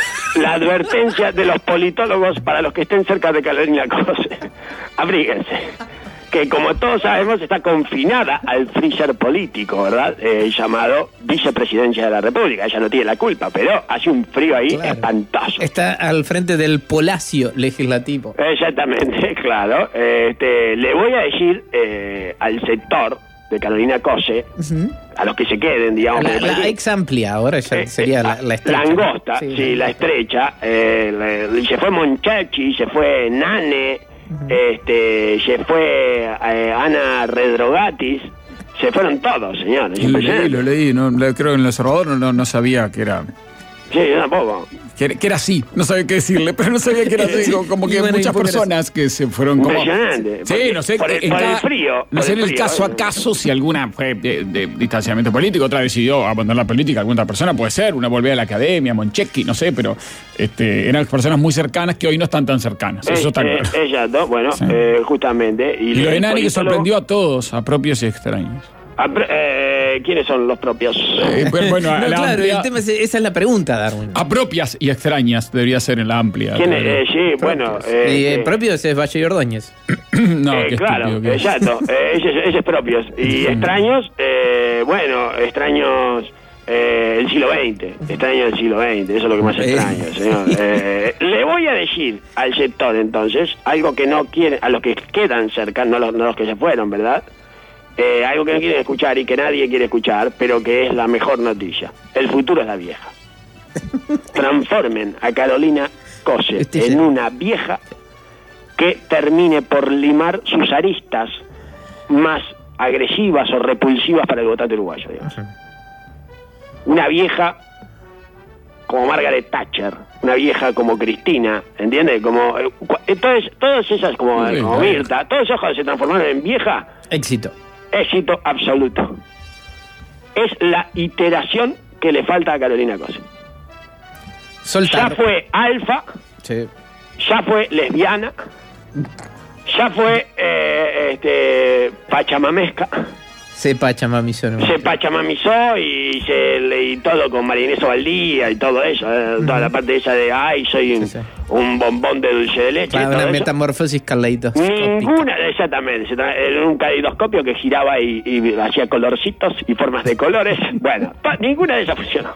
La advertencia de los politólogos para los que estén cerca de Carolina Cose. Abríguense. Que como todos sabemos está confinada al freezer político, ¿verdad? Eh, llamado vicepresidencia de la República. Ella no tiene la culpa, pero hace un frío ahí Claro. espantoso. Está al frente del palacio legislativo. Exactamente, claro. Este, le voy a decir eh, al sector de Carolina Cose, Ujú. a los que se queden, digamos. La, me la parece- ex amplia, ahora ya eh, sería eh, la, la estrecha. La angosta, sí, Sí, la estrecha. Eh, le- se fue Monchachi, se fue Nane, este, se fue eh, Ana Redrogatis, Se fueron todos, señores. Lo leí, lo leí. No, lo, creo que en El Observador no, no sabía que era... Sí, yo tampoco. Que, que era así, no sabía qué decirle, pero no sabía que era así, como, como que bueno, muchas personas que se fueron como... Impresionante. Sí, Porque, no sé, por el, en por cada- el frío. no por sé en el frío, caso ¿eh? a caso si alguna fue de, de distanciamiento político, otra decidió abandonar la política, alguna otra persona, puede ser, una volvía a la academia, Monchecchi, no sé, pero este, eran personas muy cercanas que hoy no están tan cercanas, Eh, eso está eh, claro. Ella, ¿no? Bueno, Sí. eh, justamente. Y, Y lo de el Nani que politólogo- sorprendió a todos, a propios y extraños. Ah, pero, eh, ¿quiénes son los propios? Eh, pues, bueno, a No, la claro, amplia- el tema es, esa es la pregunta, Darwin. a propias y extrañas debería ser en la amplia. ¿Quién es? pero- Eh, sí, bueno. Eh, y el eh, propio es Valle y Ordóñez. no, eh, qué claro, estúpido que es. exacto. Eh, ese, ese es propios. Y extraños, eh, bueno, extraños eh, del siglo veinte. Extraños del siglo veinte, eso es lo que más Eh. extraño, señor. Eh, le voy a decir al sector, entonces, algo que no quieren, a los que quedan cerca, no los, no los que se fueron, ¿verdad? Eh, algo que no quieren escuchar y que nadie quiere escuchar, pero que es la mejor noticia. El futuro es la vieja. Transformen a Carolina Cose Este en sí. una vieja que termine por limar sus aristas más agresivas o repulsivas para el votante uruguayo, digamos. Una vieja como Margaret Thatcher, una vieja como Cristina, ¿entiendes? Como, eh, cu- entonces, todas esas, como, Sí, como claro. Mirta, todos esos cuando se transformaron en vieja, Éxito. éxito absoluto. Es la iteración que le falta a Carolina Cose. Soltar. Ya fue alfa, Sí. ya fue lesbiana, ya fue eh, este, pachamamesca, Se pachamamizó. ¿no? se pachamamizó y, se, le- y todo con María Inés Ovaldía y todo eso, eh, toda la parte esa de, ay, soy un, Sí, sí. un bombón de dulce de leche. Para todo una eso. metamorfosis caleidoscópica. Ninguna, exactamente, se tra- era un caleidoscopio que giraba y, y hacía colorcitos y formas de colores. Bueno, to- ninguna de esas funcionó.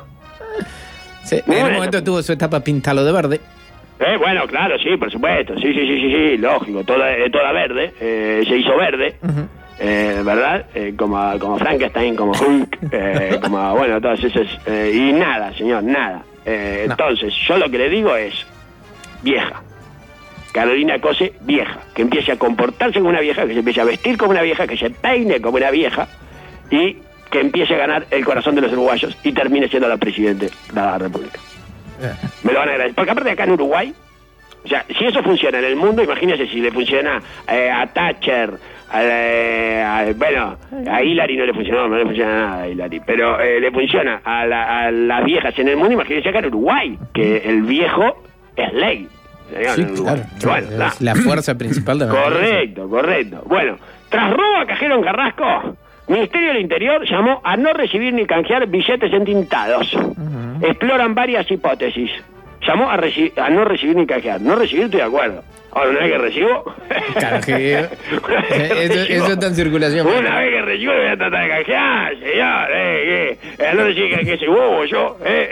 Sí, en Bueno. un momento tuvo su etapa pintalo de verde. Eh, bueno, claro, sí, por supuesto, sí, sí, sí, sí, sí, lógico, toda, eh, toda verde, eh, se hizo verde, eh, ¿verdad? Eh, como, como Frankenstein, como Hulk, eh, como, bueno, todas esas, eh, y nada, señor, nada. Eh, No. Entonces, yo lo que le digo es, vieja, Carolina Cose, vieja, que empiece a comportarse como una vieja, que se empiece a vestir como una vieja, que se peine como una vieja, y que empiece a ganar el corazón de los uruguayos y termine siendo la presidente de la República. Me lo van a agradecer. Porque aparte acá en Uruguay, o sea, si eso funciona en el mundo, imagínense si le funciona eh, a Thatcher, a, eh, a- bueno, a Hillary no le funcionó, no le funciona nada a Hillary, pero eh, le funciona a, la- a las viejas en el mundo, imagínense acá en Uruguay, que el viejo es ley. señor, Sí, en Uruguay. claro. Bueno, Es nada. la fuerza principal de la Correcto, correcto. Bueno, tras robo a cajero en Carrasco, Ministerio del Interior llamó a no recibir ni canjear billetes entintados. Exploran varias hipótesis. Llamó a, reci- a no recibir ni canjear. No recibir, estoy de acuerdo. Ahora, una vez que recibo... Claro que- Una vez que eso- recibo- eso está en circulación. Una vez que recibo, lo voy a tratar de canjear, señor. Eh, eh, eh, no recibir que, que soy bobo yo. Eh.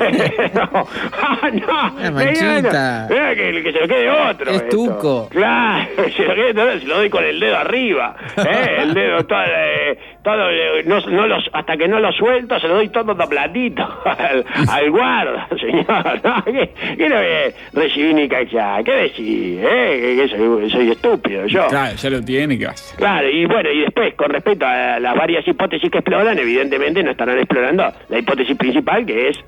no. Ah, no. La manchita. Señor, eh, que, que se lo quede otro. Es esto. tuco. Claro, se lo, quede, se lo doy con el dedo arriba. ¿eh? El dedo todo, eh, todo eh, no, no los, hasta que no lo suelto, se lo doy todo dobladito al, al guarda, señor. ¿no? ¿Qué, qué no voy a recibir ni canjear? ¿Qué decís? ¿Eh? Que, que soy, soy estúpido yo. Claro, ya lo tiene, ¿qué vas? Claro, y bueno, y después, con respecto a las varias hipótesis que exploran, evidentemente no estarán explorando la hipótesis principal, que es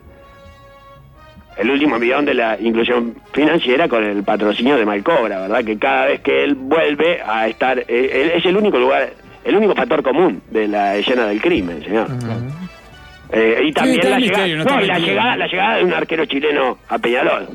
el último millón de la inclusión financiera con el patrocinio de Malcobra, ¿verdad? Que cada vez que él vuelve a estar, eh, él es el único lugar, el único factor común de la escena del crimen, señor. Eh, y también está la, el llegada, misterio, no está no, y la metido. llegada, la llegada de un arquero chileno a Peñarol.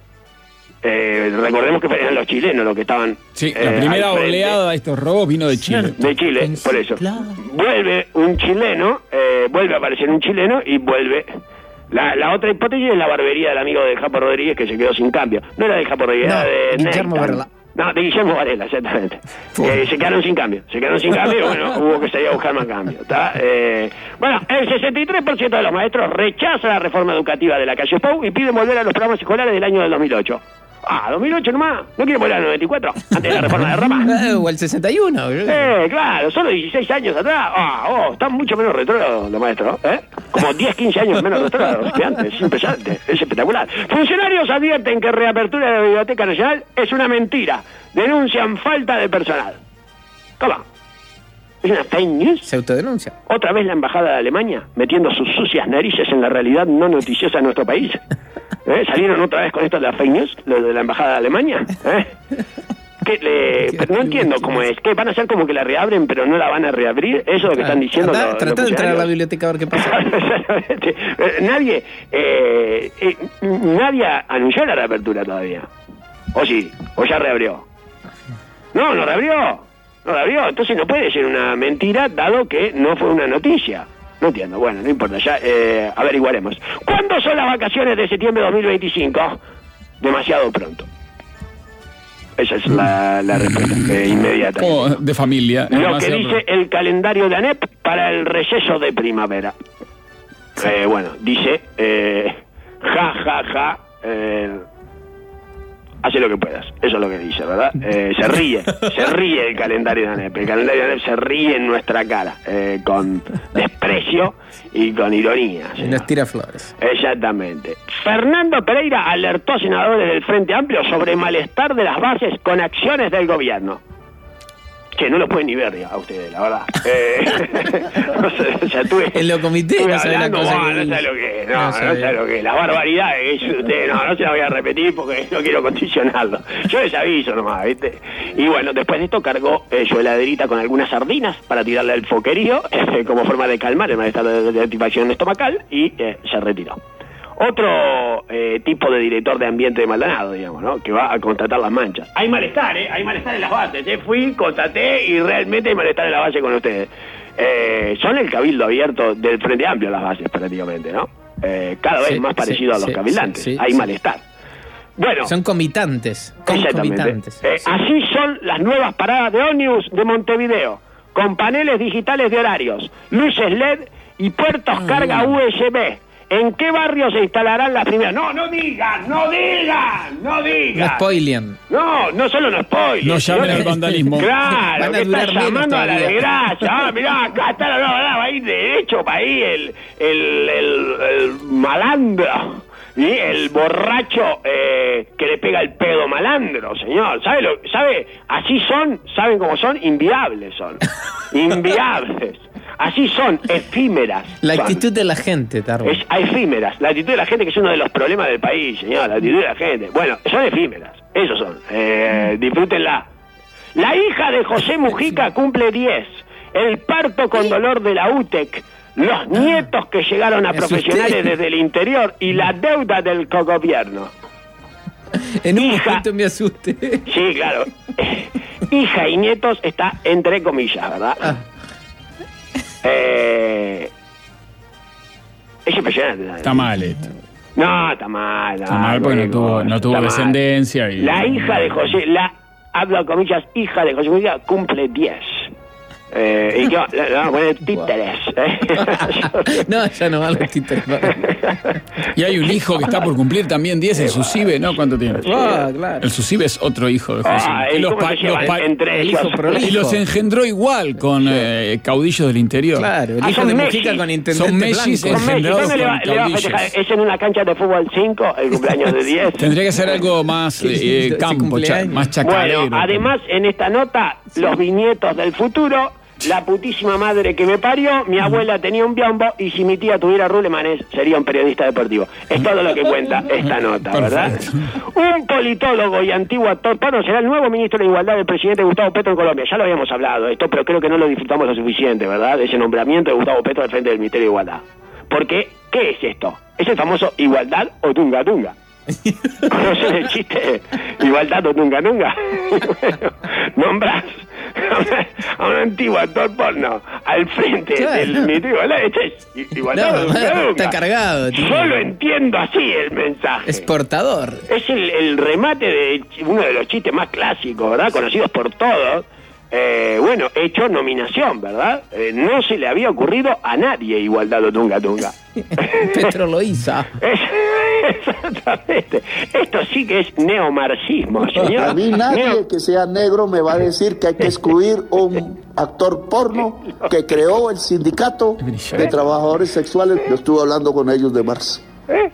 Eh, recordemos que eran los chilenos los que estaban. Sí, eh, la primera al frente. oleada de estos robos vino de Chile. De Chile, por eso. Vuelve un chileno, eh, vuelve a aparecer un chileno y vuelve. La, la otra hipótesis es la barbería del amigo de Japo Rodríguez que se quedó sin cambio. No era de Japo Rodríguez, No, era de Guillermo Neytan. Varela. No, de Guillermo Varela, exactamente. Eh, se quedaron sin cambio. Se quedaron sin cambio y bueno, hubo que salir a buscar más cambio. ¿Tá? Eh, bueno, el sesenta y tres por ciento de los maestros rechaza la reforma educativa de la calle Pou y piden volver a los programas escolares del año del dos mil ocho. Ah, dos mil ocho nomás. ¿No quieren volver al noventa y cuatro? Antes de la reforma de Rama. Eh, o el sesenta y uno. Eh, claro, solo dieciséis años atrás. Ah, oh, están mucho menos retrógrados los maestros, ¿eh? Como diez, quince años menos retrógrados que antes. Es impresionante, es espectacular. Funcionarios advierten que reapertura de la Biblioteca Nacional es una mentira. Denuncian falta de personal. ¿Cómo? ¿Es una fake news? Se autodenuncia. ¿Otra vez la embajada de Alemania metiendo sus sucias narices en la realidad no noticiosa de nuestro país? ¿Eh? ¿Salieron otra vez con esto de la fake news? ¿Lo de la embajada de Alemania? ¿Eh? ¿Qué, le, pero no entiendo cómo es. ¿Qué, van a hacer como que la reabren pero no la van a reabrir? ¿Eso es lo que están diciendo? Andá, los, Trata los de entrar a la biblioteca a ver qué pasa. nadie, eh, eh, nadie anunció la reapertura todavía. ¿O sí? ¿O ya reabrió? No, no reabrió. No reabrió. Entonces no puede ser una mentira dado que no fue una noticia. No entiendo. Bueno, no importa. Ya eh, averiguaremos. ¿Cuándo son las vacaciones de septiembre de dos mil veinticinco? Demasiado pronto. Esa es la, la respuesta eh, inmediata. Oh, de familia. Lo que dice pronto. El calendario de ANEP para el receso de primavera. Eh, bueno, dice, eh, ja, ja, ja, eh, hace lo que puedas. Eso es lo que dice, ¿verdad? Eh, se ríe, se ríe el calendario de ANEP. El calendario de ANEP se ríe en nuestra cara, eh, con desprecio y con ironía. Y nos tira flores. Exactamente. Fernando Pereira alertó a senadores del Frente Amplio sobre malestar de las bases con acciones del gobierno. Che, no lo pueden ni ver a ustedes, la verdad. Eh, no sé, ya tuve, en los comités no sabe la cosa no, que no sabe lo que es, no, no no sabe. sabe lo que es. La barbaridad que es usted, no, no se la voy a repetir porque no quiero condicionarlo. Yo les aviso nomás, ¿viste? Y bueno, después de esto cargó eh, su heladerita con algunas sardinas para tirarle al foquerío, eh, como forma de calmar el malestar de, de satisfacción estomacal, y eh, se retiró. Otro eh, tipo de director de ambiente de Maldonado, digamos, ¿no? Que va a constatar las manchas. Hay malestar, ¿eh? Hay malestar en las bases, ¿eh? Fui, constaté y realmente hay malestar en la base con ustedes. Eh, son el cabildo abierto del Frente Amplio las bases, prácticamente, ¿no? Eh, cada vez sí, más parecido sí, a los sí, cabildantes. sí, sí, hay sí. malestar. Bueno. Son comitantes. Concomitantes. Eh, sí. Así son las nuevas paradas de ómnibus de Montevideo, con paneles digitales de horarios, luces L E D y puertos Ah, carga bien. U S B. ¿En qué barrio se instalarán las primeras? No, no digan, no digan, no digan. No spoilean. No, no solo no spoilen. No llamen sino al que- vandalismo. Claro, Van a que durar está menos llamando a la todavía. desgracia. Ah, mirá, acá está la nueva, va a ir derecho para ahí el, el, el, el malandro. Y el borracho eh, que le pega el pedo malandro, señor. ¿Sabe lo, sabe? Así son, ¿saben cómo son? Inviables son. Inviables. Así son, efímeras. La son. actitud de la gente, Darwin. Es a efímeras. La actitud de la gente, que es uno de los problemas del país, señor. La actitud de la gente. Bueno, son efímeras. Esos son. Eh, disfrútenla. La hija de José Mujica cumple diez. El parto con dolor de la U T E C. Los nietos que llegaron a Me asusté. profesionales desde el interior y la deuda del cogobierno. En un hija. momento me asusté. Sí, claro. Hija y nietos está entre comillas, ¿verdad? Ah. Eh, es impresionante. ¿no? Está mal esto. No, está mal. Está mal porque no amigo, tuvo, no tuvo está mal. descendencia. Y, La hija de José, la, hablo comillas, hija de José Mujica, cumple diez. Eh, y que va- le vamos a poner títeres. ¿eh? No, ya no van los títeres. Y hay un hijo que está por cumplir también diez, el Susibe, ¿no? ¿Cuánto tiene? Ah, claro. El Susibe es otro hijo de José. Ah, Que ¿y los cómo pa- se llevan los pa- entre el ellos? hijo prolijo. y los engendró igual con eh, caudillos del interior. Claro, el Ah, hijo son de Messi. Mujica con intendente Son Messi blanco. Con Messi, engendrados ¿dónde le va, con le va a caudillos. festejar? ¿Es en una cancha de fútbol cinco, el cumpleaños de diez? Tendría que ser algo más Qué lindo eh, ese campo, cha- cumpleaños. más chacarero. Bueno, además, en esta nota, los viñetos del futuro, la putísima madre que me parió, mi abuela tenía un biombo y si mi tía tuviera rulemanes sería un periodista deportivo. Es todo lo que cuenta esta nota, ¿verdad? Perfecto. Un politólogo y antiguo actor porno será el nuevo ministro de Igualdad del presidente Gustavo Petro en Colombia. Ya lo habíamos hablado esto, pero creo que no lo disfrutamos lo suficiente, ¿verdad? Ese nombramiento de Gustavo Petro al frente del Ministerio de Igualdad. Porque, ¿qué es esto? Es el famoso igualdad o tunga tunga. ¿Conocen el chiste? Igualdad o tunga tunga. Bueno, nombrás a un antiguo actor porno al frente Claro. del Ministerio de Igualdad. Este es igualdad No, o tunga tunga. está cargado, tío. Yo lo entiendo así el mensaje. Es portador. Es el, el remate de uno de los chistes más clásicos, ¿verdad? Conocidos por todos. Eh, bueno, hecho nominación, ¿verdad? Eh, no se le había ocurrido a nadie igualdad o tunga tunga. Petro lo hizo. Es- Exactamente. Esto sí que es neomarxismo, señor. A mí nadie Neo- que sea negro me va a decir que hay que excluir un actor porno que creó el sindicato de trabajadores sexuales. Yo estuve hablando con ellos de Marx. ¿Eh?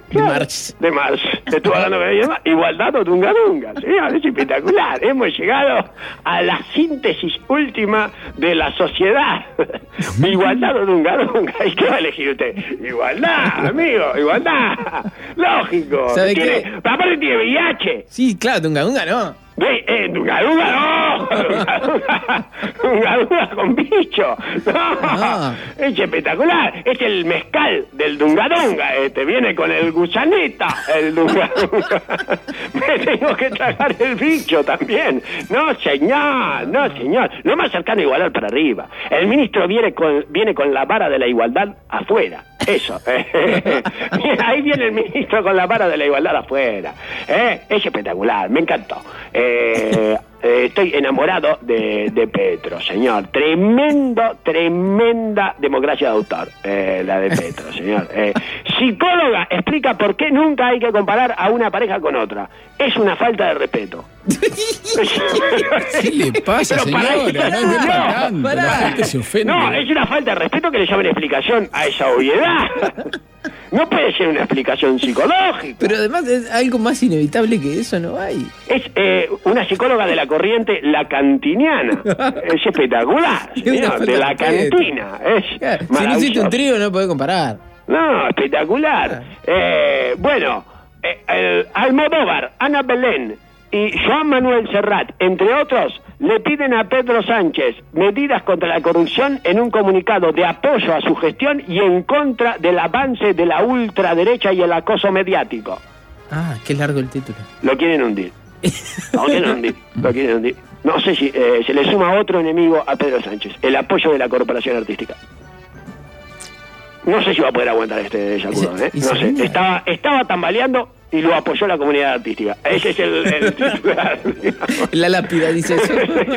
De Marx. De Marx. Te estuvo hablando con ella. Igualdad o Dunga Dunga. Señor, es espectacular. Hemos llegado a la síntesis última de la sociedad. Igualdad o Dunga Dunga. ¿Y qué va a elegir usted? Igualdad, amigo, igualdad. Lógico. ¿Sabe tiene, qué? Aparte tiene V I H. Sí, claro, Dunga Dunga no. Ve, eh, Dunga Dunga no. Dunga Dunga, Dunga Dunga con bicho. No. Ah. Es espectacular. Es el mezcal del Dunga Dunga. Este viene con el gusaneta. El Dunga Dunga. Me tengo que tragar el bicho también. No, señor. No, señor. Lo más cercano a igualdad para arriba. El ministro viene con, viene con la vara de la igualdad afuera. Eso. Ahí viene el ministro con la vara de la igualdad afuera. ¿Eh? Es espectacular. Me encantó. Eh, eh, estoy enamorado de, de Petro, señor. Tremendo, tremenda democracia de autor, eh, la de Petro, señor. Eh, psicóloga explica por qué nunca hay que comparar a una pareja con otra. Es una falta de respeto. ¿Qué le pasa, Pero para señora? eso- No, no es para no, tanto. pará. La gente se ofende. No, es una falta de respeto que le llamen explicación a esa obviedad. No puede ser una explicación psicológica. Pero además es algo más inevitable que eso no hay. Es eh, una psicóloga de la corriente lacantiniana. Es espectacular, Es una señor, falta de de la respeto. cantina. Es Claro, si no hiciste maravilloso. un trío no podés comparar. No, espectacular. Eh, bueno, eh, el Almodóvar, Ana Belén y Joan Manuel Serrat, entre otros, le piden a Pedro Sánchez medidas contra la corrupción en un comunicado de apoyo a su gestión y en contra del avance de la ultraderecha y el acoso mediático. Ah, qué largo el título. Lo quieren hundir. Lo quieren hundir. Lo quieren hundir. No sé si eh, se le suma otro enemigo a Pedro Sánchez, el apoyo de la corporación artística. No sé si va a poder aguantar este sacudón, ¿eh? No sé. Estaba, estaba tambaleando y lo apoyó la comunidad artística. Ese es el, el titular. La lápida dice eso.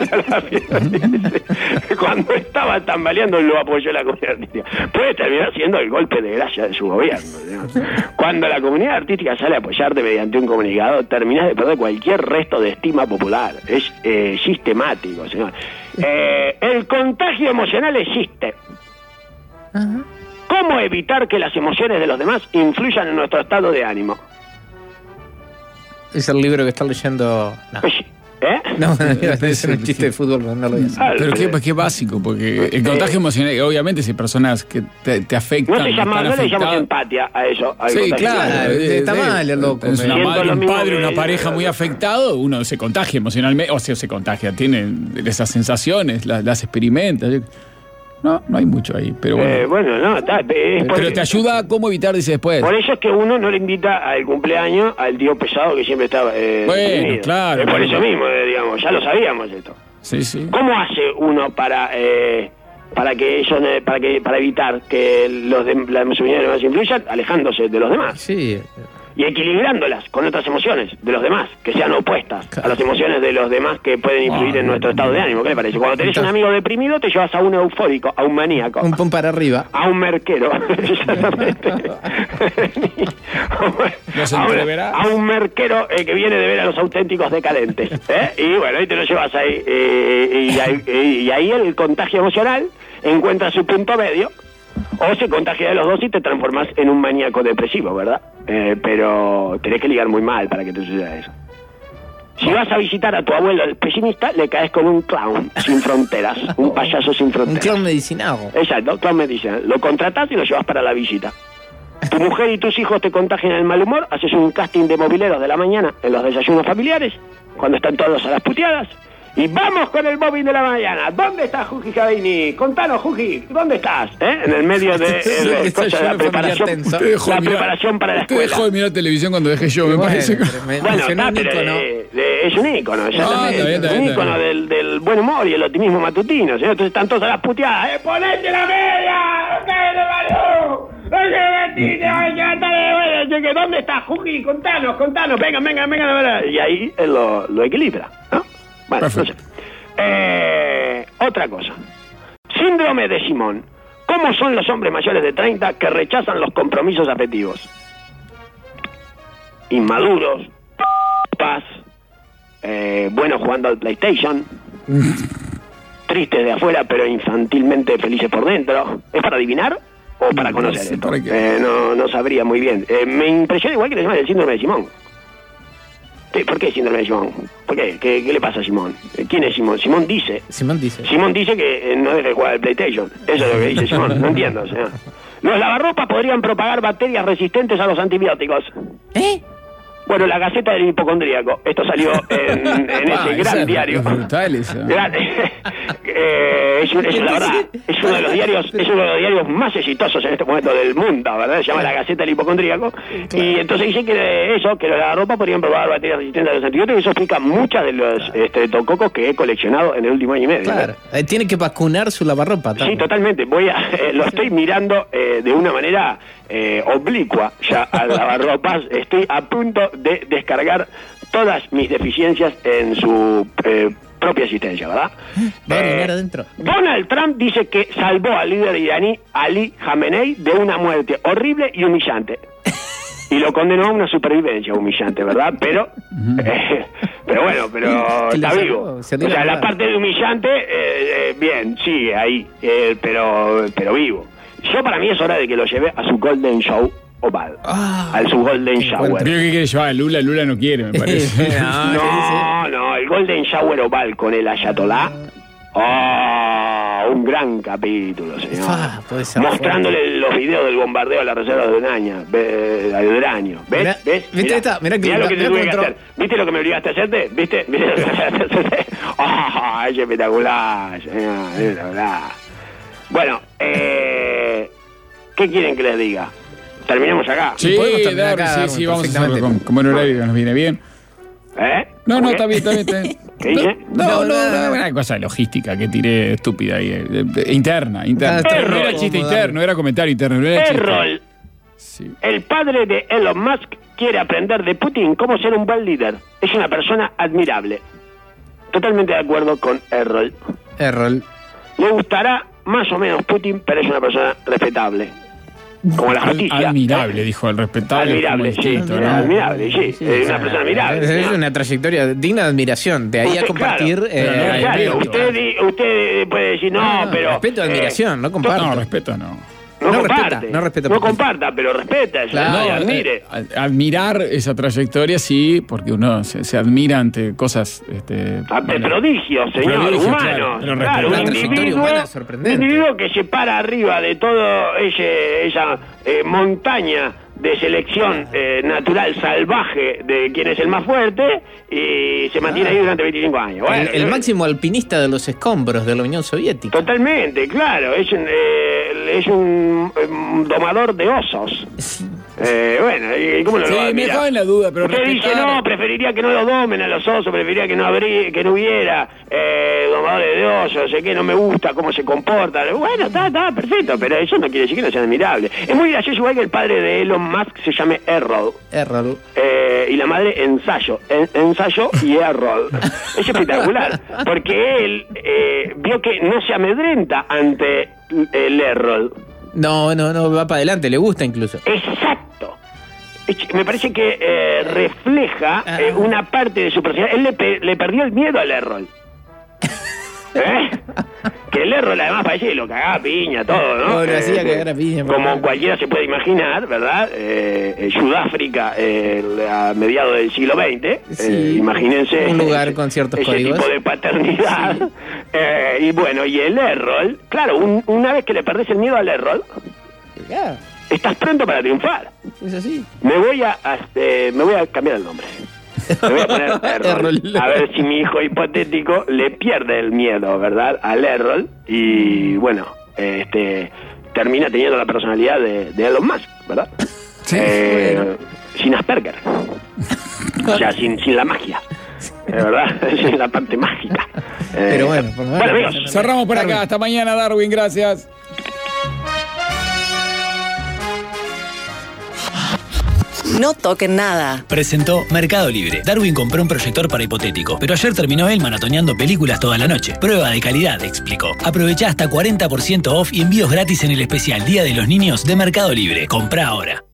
Cuando estaba tambaleando lo apoyó la comunidad artística. Puede terminar siendo el golpe de gracia de su gobierno, ¿no? Cuando la comunidad artística sale a apoyarte mediante un comunicado, terminás de perder cualquier resto de estima popular. Es eh, sistemático, señor. Eh, el contagio emocional existe. Ajá. ¿Cómo evitar que las emociones de los demás influyan en nuestro estado de ánimo? Es el libro que está leyendo. No, ¿Eh? no, no iba a hacer un chiste de fútbol, pero no lo voy a hacer. Ah, Pero qué, qué básico, porque el contagio emocional, obviamente, si hay personas que te, te afectan. No se llama, están no le llamamos afectadas. empatia a eso. al Sí, contagio. claro. Eh, está sí. mal el loco, Tenés una pero- madre, Siento un lo mismo padre, que- una pareja muy afectado, uno se contagia emocionalmente, o sea, se contagia, tiene esas sensaciones, las, las experimenta. No, no hay mucho ahí, pero bueno. Eh, bueno, no, está, es por, Pero te ayuda a cómo evitar, dice después. por eso es que uno no le invita al cumpleaños al tío pesado que siempre estaba. Eh, Bueno, deprimido. claro, Es por claro. eso mismo, eh, digamos, ya lo sabíamos esto. Sí, sí. ¿Cómo hace uno para eh, para que eso no- para que para evitar que los de, las emociones de los demás influyan, alejándose de los demás Sí. y equilibrándolas con otras emociones de los demás que sean opuestas a las emociones de los demás que pueden influir Ah, en nuestro estado de ánimo? ¿Qué le parece? Cuando tenés un amigo deprimido te llevas a un eufórico, a un maníaco, Un pum para arriba. a un merquero. Exactamente. Nos a, un, entreverás. a un merquero eh, que viene de ver a los auténticos decadentes, ¿eh? Y bueno, ahí te lo llevas ahí, eh, y, ahí y ahí el contagio emocional encuentra su punto medio, o se contagia de los dos y te transformas en un maníaco depresivo, ¿verdad? Eh, pero tenés que ligar muy mal para que te suceda eso. Si vas a visitar a tu abuelo el pesimista, le caes con un clown sin fronteras, un payaso sin Un fronteras. clown medicinado. Exacto, clown medicinal. Lo contratás y lo llevas para la visita. Tu mujer y tus hijos te contagian el mal humor, haces un casting de mobileros de la mañana en los desayunos familiares, cuando están todos a las puteadas. Y vamos con el móvil de la mañana. ¿Dónde está Juji Cavini? Contanos, Juji, ¿dónde estás? ¿Eh? En el medio de, Este es de- el de- cosa de la desayuno familiar preparación, tenso. Usted dejó la de mirar- preparación para la usted escuela. dejó de mirar televisión cuando dejé yo, me Bueno, parece. que- pero me Bueno, mencionó está, un pero ícono. de- de- es un ícono, exactamente. Ah, está bien, está un bien, está ícono bien. del, del buen humor y el optimismo matutino, ¿sí? Entonces están todos a las puteadas. ¡Eh, ponete la media! ¡Cállate, Malú! ¿Dónde está Juji? Contanos, contanos, vengan, vengan, vengan, vengan. Y ahí él lo, lo equilibra, ¿no? Bueno, no sé. Eh, otra cosa. Síndrome de Simón. ¿Cómo son los hombres mayores de treinta que rechazan los compromisos afectivos? Inmaduros, paz, eh, buenos jugando al PlayStation, tristes de afuera pero infantilmente felices por dentro. ¿Es para adivinar o para conocer No sé, esto. ¿para qué? Eh, no, no sabría muy bien. Eh, me impresiona igual que le llaman el síndrome de Simón. ¿Qué- ¿Por qué síndrome de Simón? ¿Por qué? ¿Qué, qué le pasa a Simón? Eh, ¿Quién es Simón? Simón dice. Simón dice. Simón dice que eh, no deje de jugar al PlayStation. Eso es lo que dice Simón. No entiendo, señor. Los lavarropas podrían propagar bacterias resistentes a los antibióticos. ¿Eh? Bueno, la Gaceta del Hipocondríaco. Esto salió en, en Ah, ese esa gran es- diario. es brutal esa. Gran- eh, es, un- es la verdad, es uno de los diarios, es uno de los diarios más exitosos en este momento del mundo, ¿verdad? Se llama la Gaceta del Hipocondríaco. Y entonces dice que eso, que la ropa podrían probar bacterias resistentes a los antibióticos, y eso explica muchas de los este, tococos que he coleccionado en el último año y medio. Claro. Eh, tiene que vacunar su lavarropa. Sí, también. totalmente. Voy a, eh, lo estoy mirando eh, de una manera eh, oblicua ya al lavarropas. Estoy a punto de descargar todas mis deficiencias en su eh, propia existencia, ¿verdad? Va a Eh, orinar adentro. Donald Trump dice que salvó al líder iraní Ali Khamenei de una muerte horrible y humillante. Y lo condenó a una supervivencia humillante, ¿verdad? Pero, eh, pero bueno, pero Que le está sacó, vivo. se O dio la sea, la verdad. parte de humillante, eh, eh, bien, sigue ahí, eh, pero, pero vivo. Yo para mí es hora de que lo lleve a su Golden Show oval, Ah, a su Golden Shower. Creo que quiere llevar a Lula, Lula no quiere, me parece. No, No, no, el Golden Shower oval con el Ayatolá. Oh, un gran capítulo, señor. Fa, puede ser Mostrándole los videos del bombardeo a la reserva de Uranio. Ve- de Uranio. ¿Ves? Mirá, ¿Ves? ¿viste esta? Mirá que- lo que te mirá tuve cómo que entró. hacer. ¿Viste lo que me obligaste a hacerte? ¿Viste? ¿Viste lo que me obligaste a hacerte? ¡Ah, es espectacular, señor! Es espectacular. Bueno, eh, ¿qué quieren que les diga? Terminemos acá. Sí, Podemos terminar Darwin, acá, sí, Darwin, sí, vamos a hacerlo perfectamente. con, con buen horario que nos viene bien. ¿Eh? No, no, ¿Por está qué? bien, está bien. Está bien. ¿Qué dice? No, no, no, no, no, una cosa logística que tiré estúpida ahí. eh, eh, interna, interna. Ah, está no era bien. chiste Como interno, era comentario interno, no era chiste. Errol, Sí. el padre de Elon Musk, quiere aprender de Putin cómo ser un buen líder. Es una persona admirable. Totalmente de acuerdo con Errol. Errol. Le gustará más o menos Putin, pero es una persona respetable. Como la Ad- justicia. admirable, dijo el respetable. Admirable, como sí. distinto, ¿no? Admirable, sí. Es una persona admirable. Es, es señor. una trayectoria digna de admiración. De ahí Usted, a compartir. claro, eh, pero no, Claro, respeto. usted, di- usted puede decir, no, No, no, pero... respeto, eh, admiración, no comparto. No, respeto no. No, No comparte, respeta, no respeta No porque- comparta, pero respeta, Claro, no, no, admire. Eh, ad- admirar esa trayectoria, sí, porque uno se, se admira ante cosas. Este, Ante bueno, prodigios, señor, prodigios, humanos. claro, pero Claro, una un trayectoria individuo, humana sorprendente. un individuo que se para arriba de todo ese, esa eh, montaña de selección eh, natural salvaje de quién es el más fuerte y se mantiene ahí durante veinticinco años. Bueno, el, el yo- máximo alpinista de los escombros de la Unión Soviética. Totalmente, claro, es un, eh, es un, um, domador de osos. Eh, bueno, ¿y cómo no Sí, lo va a me admirar? dejaba en la duda, pero Usted dice, respetar- no, preferiría que no lo domen a los osos, preferiría que no, habrí, que no hubiera eh, domadores de osos, sé que no me gusta cómo se comporta. Bueno, está, está, perfecto, pero eso no quiere decir que no sea admirable. Es muy gracioso igual que el padre de Elon Musk se llame Errol. Errol. Eh, y la madre ensayo, en- ensayo y Errol. Es espectacular, porque él eh, vio que no se amedrenta ante el Errol. No, no, no, va para adelante, le gusta incluso. Exacto. Es- Me parece que eh, refleja Ah. eh, una parte de su personalidad. Él le, pe- le perdió el miedo al Errol. ¿Eh? Que el Errol además parece que lo cagaba a piña, todo, ¿no? No, lo hacía Eh, cagar a piña, por Como favor. cualquiera se puede imaginar, ¿verdad? Eh, eh, Sudáfrica eh, a mediados del siglo veinte. Sí. eh, imagínense. Un lugar ese- con ciertos ese códigos. tipo de paternidad. Eh, y bueno, y el Errol, claro, un- una vez que le perdés el miedo al Errol, Ya, estás pronto para triunfar. es así. Me voy a este, me voy a cambiar el nombre. Me voy a poner Errol. Errol. A ver si mi hijo hipotético le pierde el miedo, ¿verdad? Al Errol. Y bueno, este termina teniendo la personalidad de, de Elon Musk, ¿verdad? Sí, Eh, bueno. Sin Asperger. O sea, sin, sin la magia. ¿De verdad? Sin la parte mágica. Eh, Pero bueno, por lo menos- bueno, amigos. Cerramos por acá. Hasta mañana, Darwin. Gracias. No toquen nada. Presentó Mercado Libre. Darwin compró un proyector para hipotético, pero ayer terminó él maratoneando películas toda la noche. Prueba de calidad, explicó. Aprovechá hasta cuarenta por ciento off y envíos gratis en el especial Día de los Niños de Mercado Libre. Comprá ahora.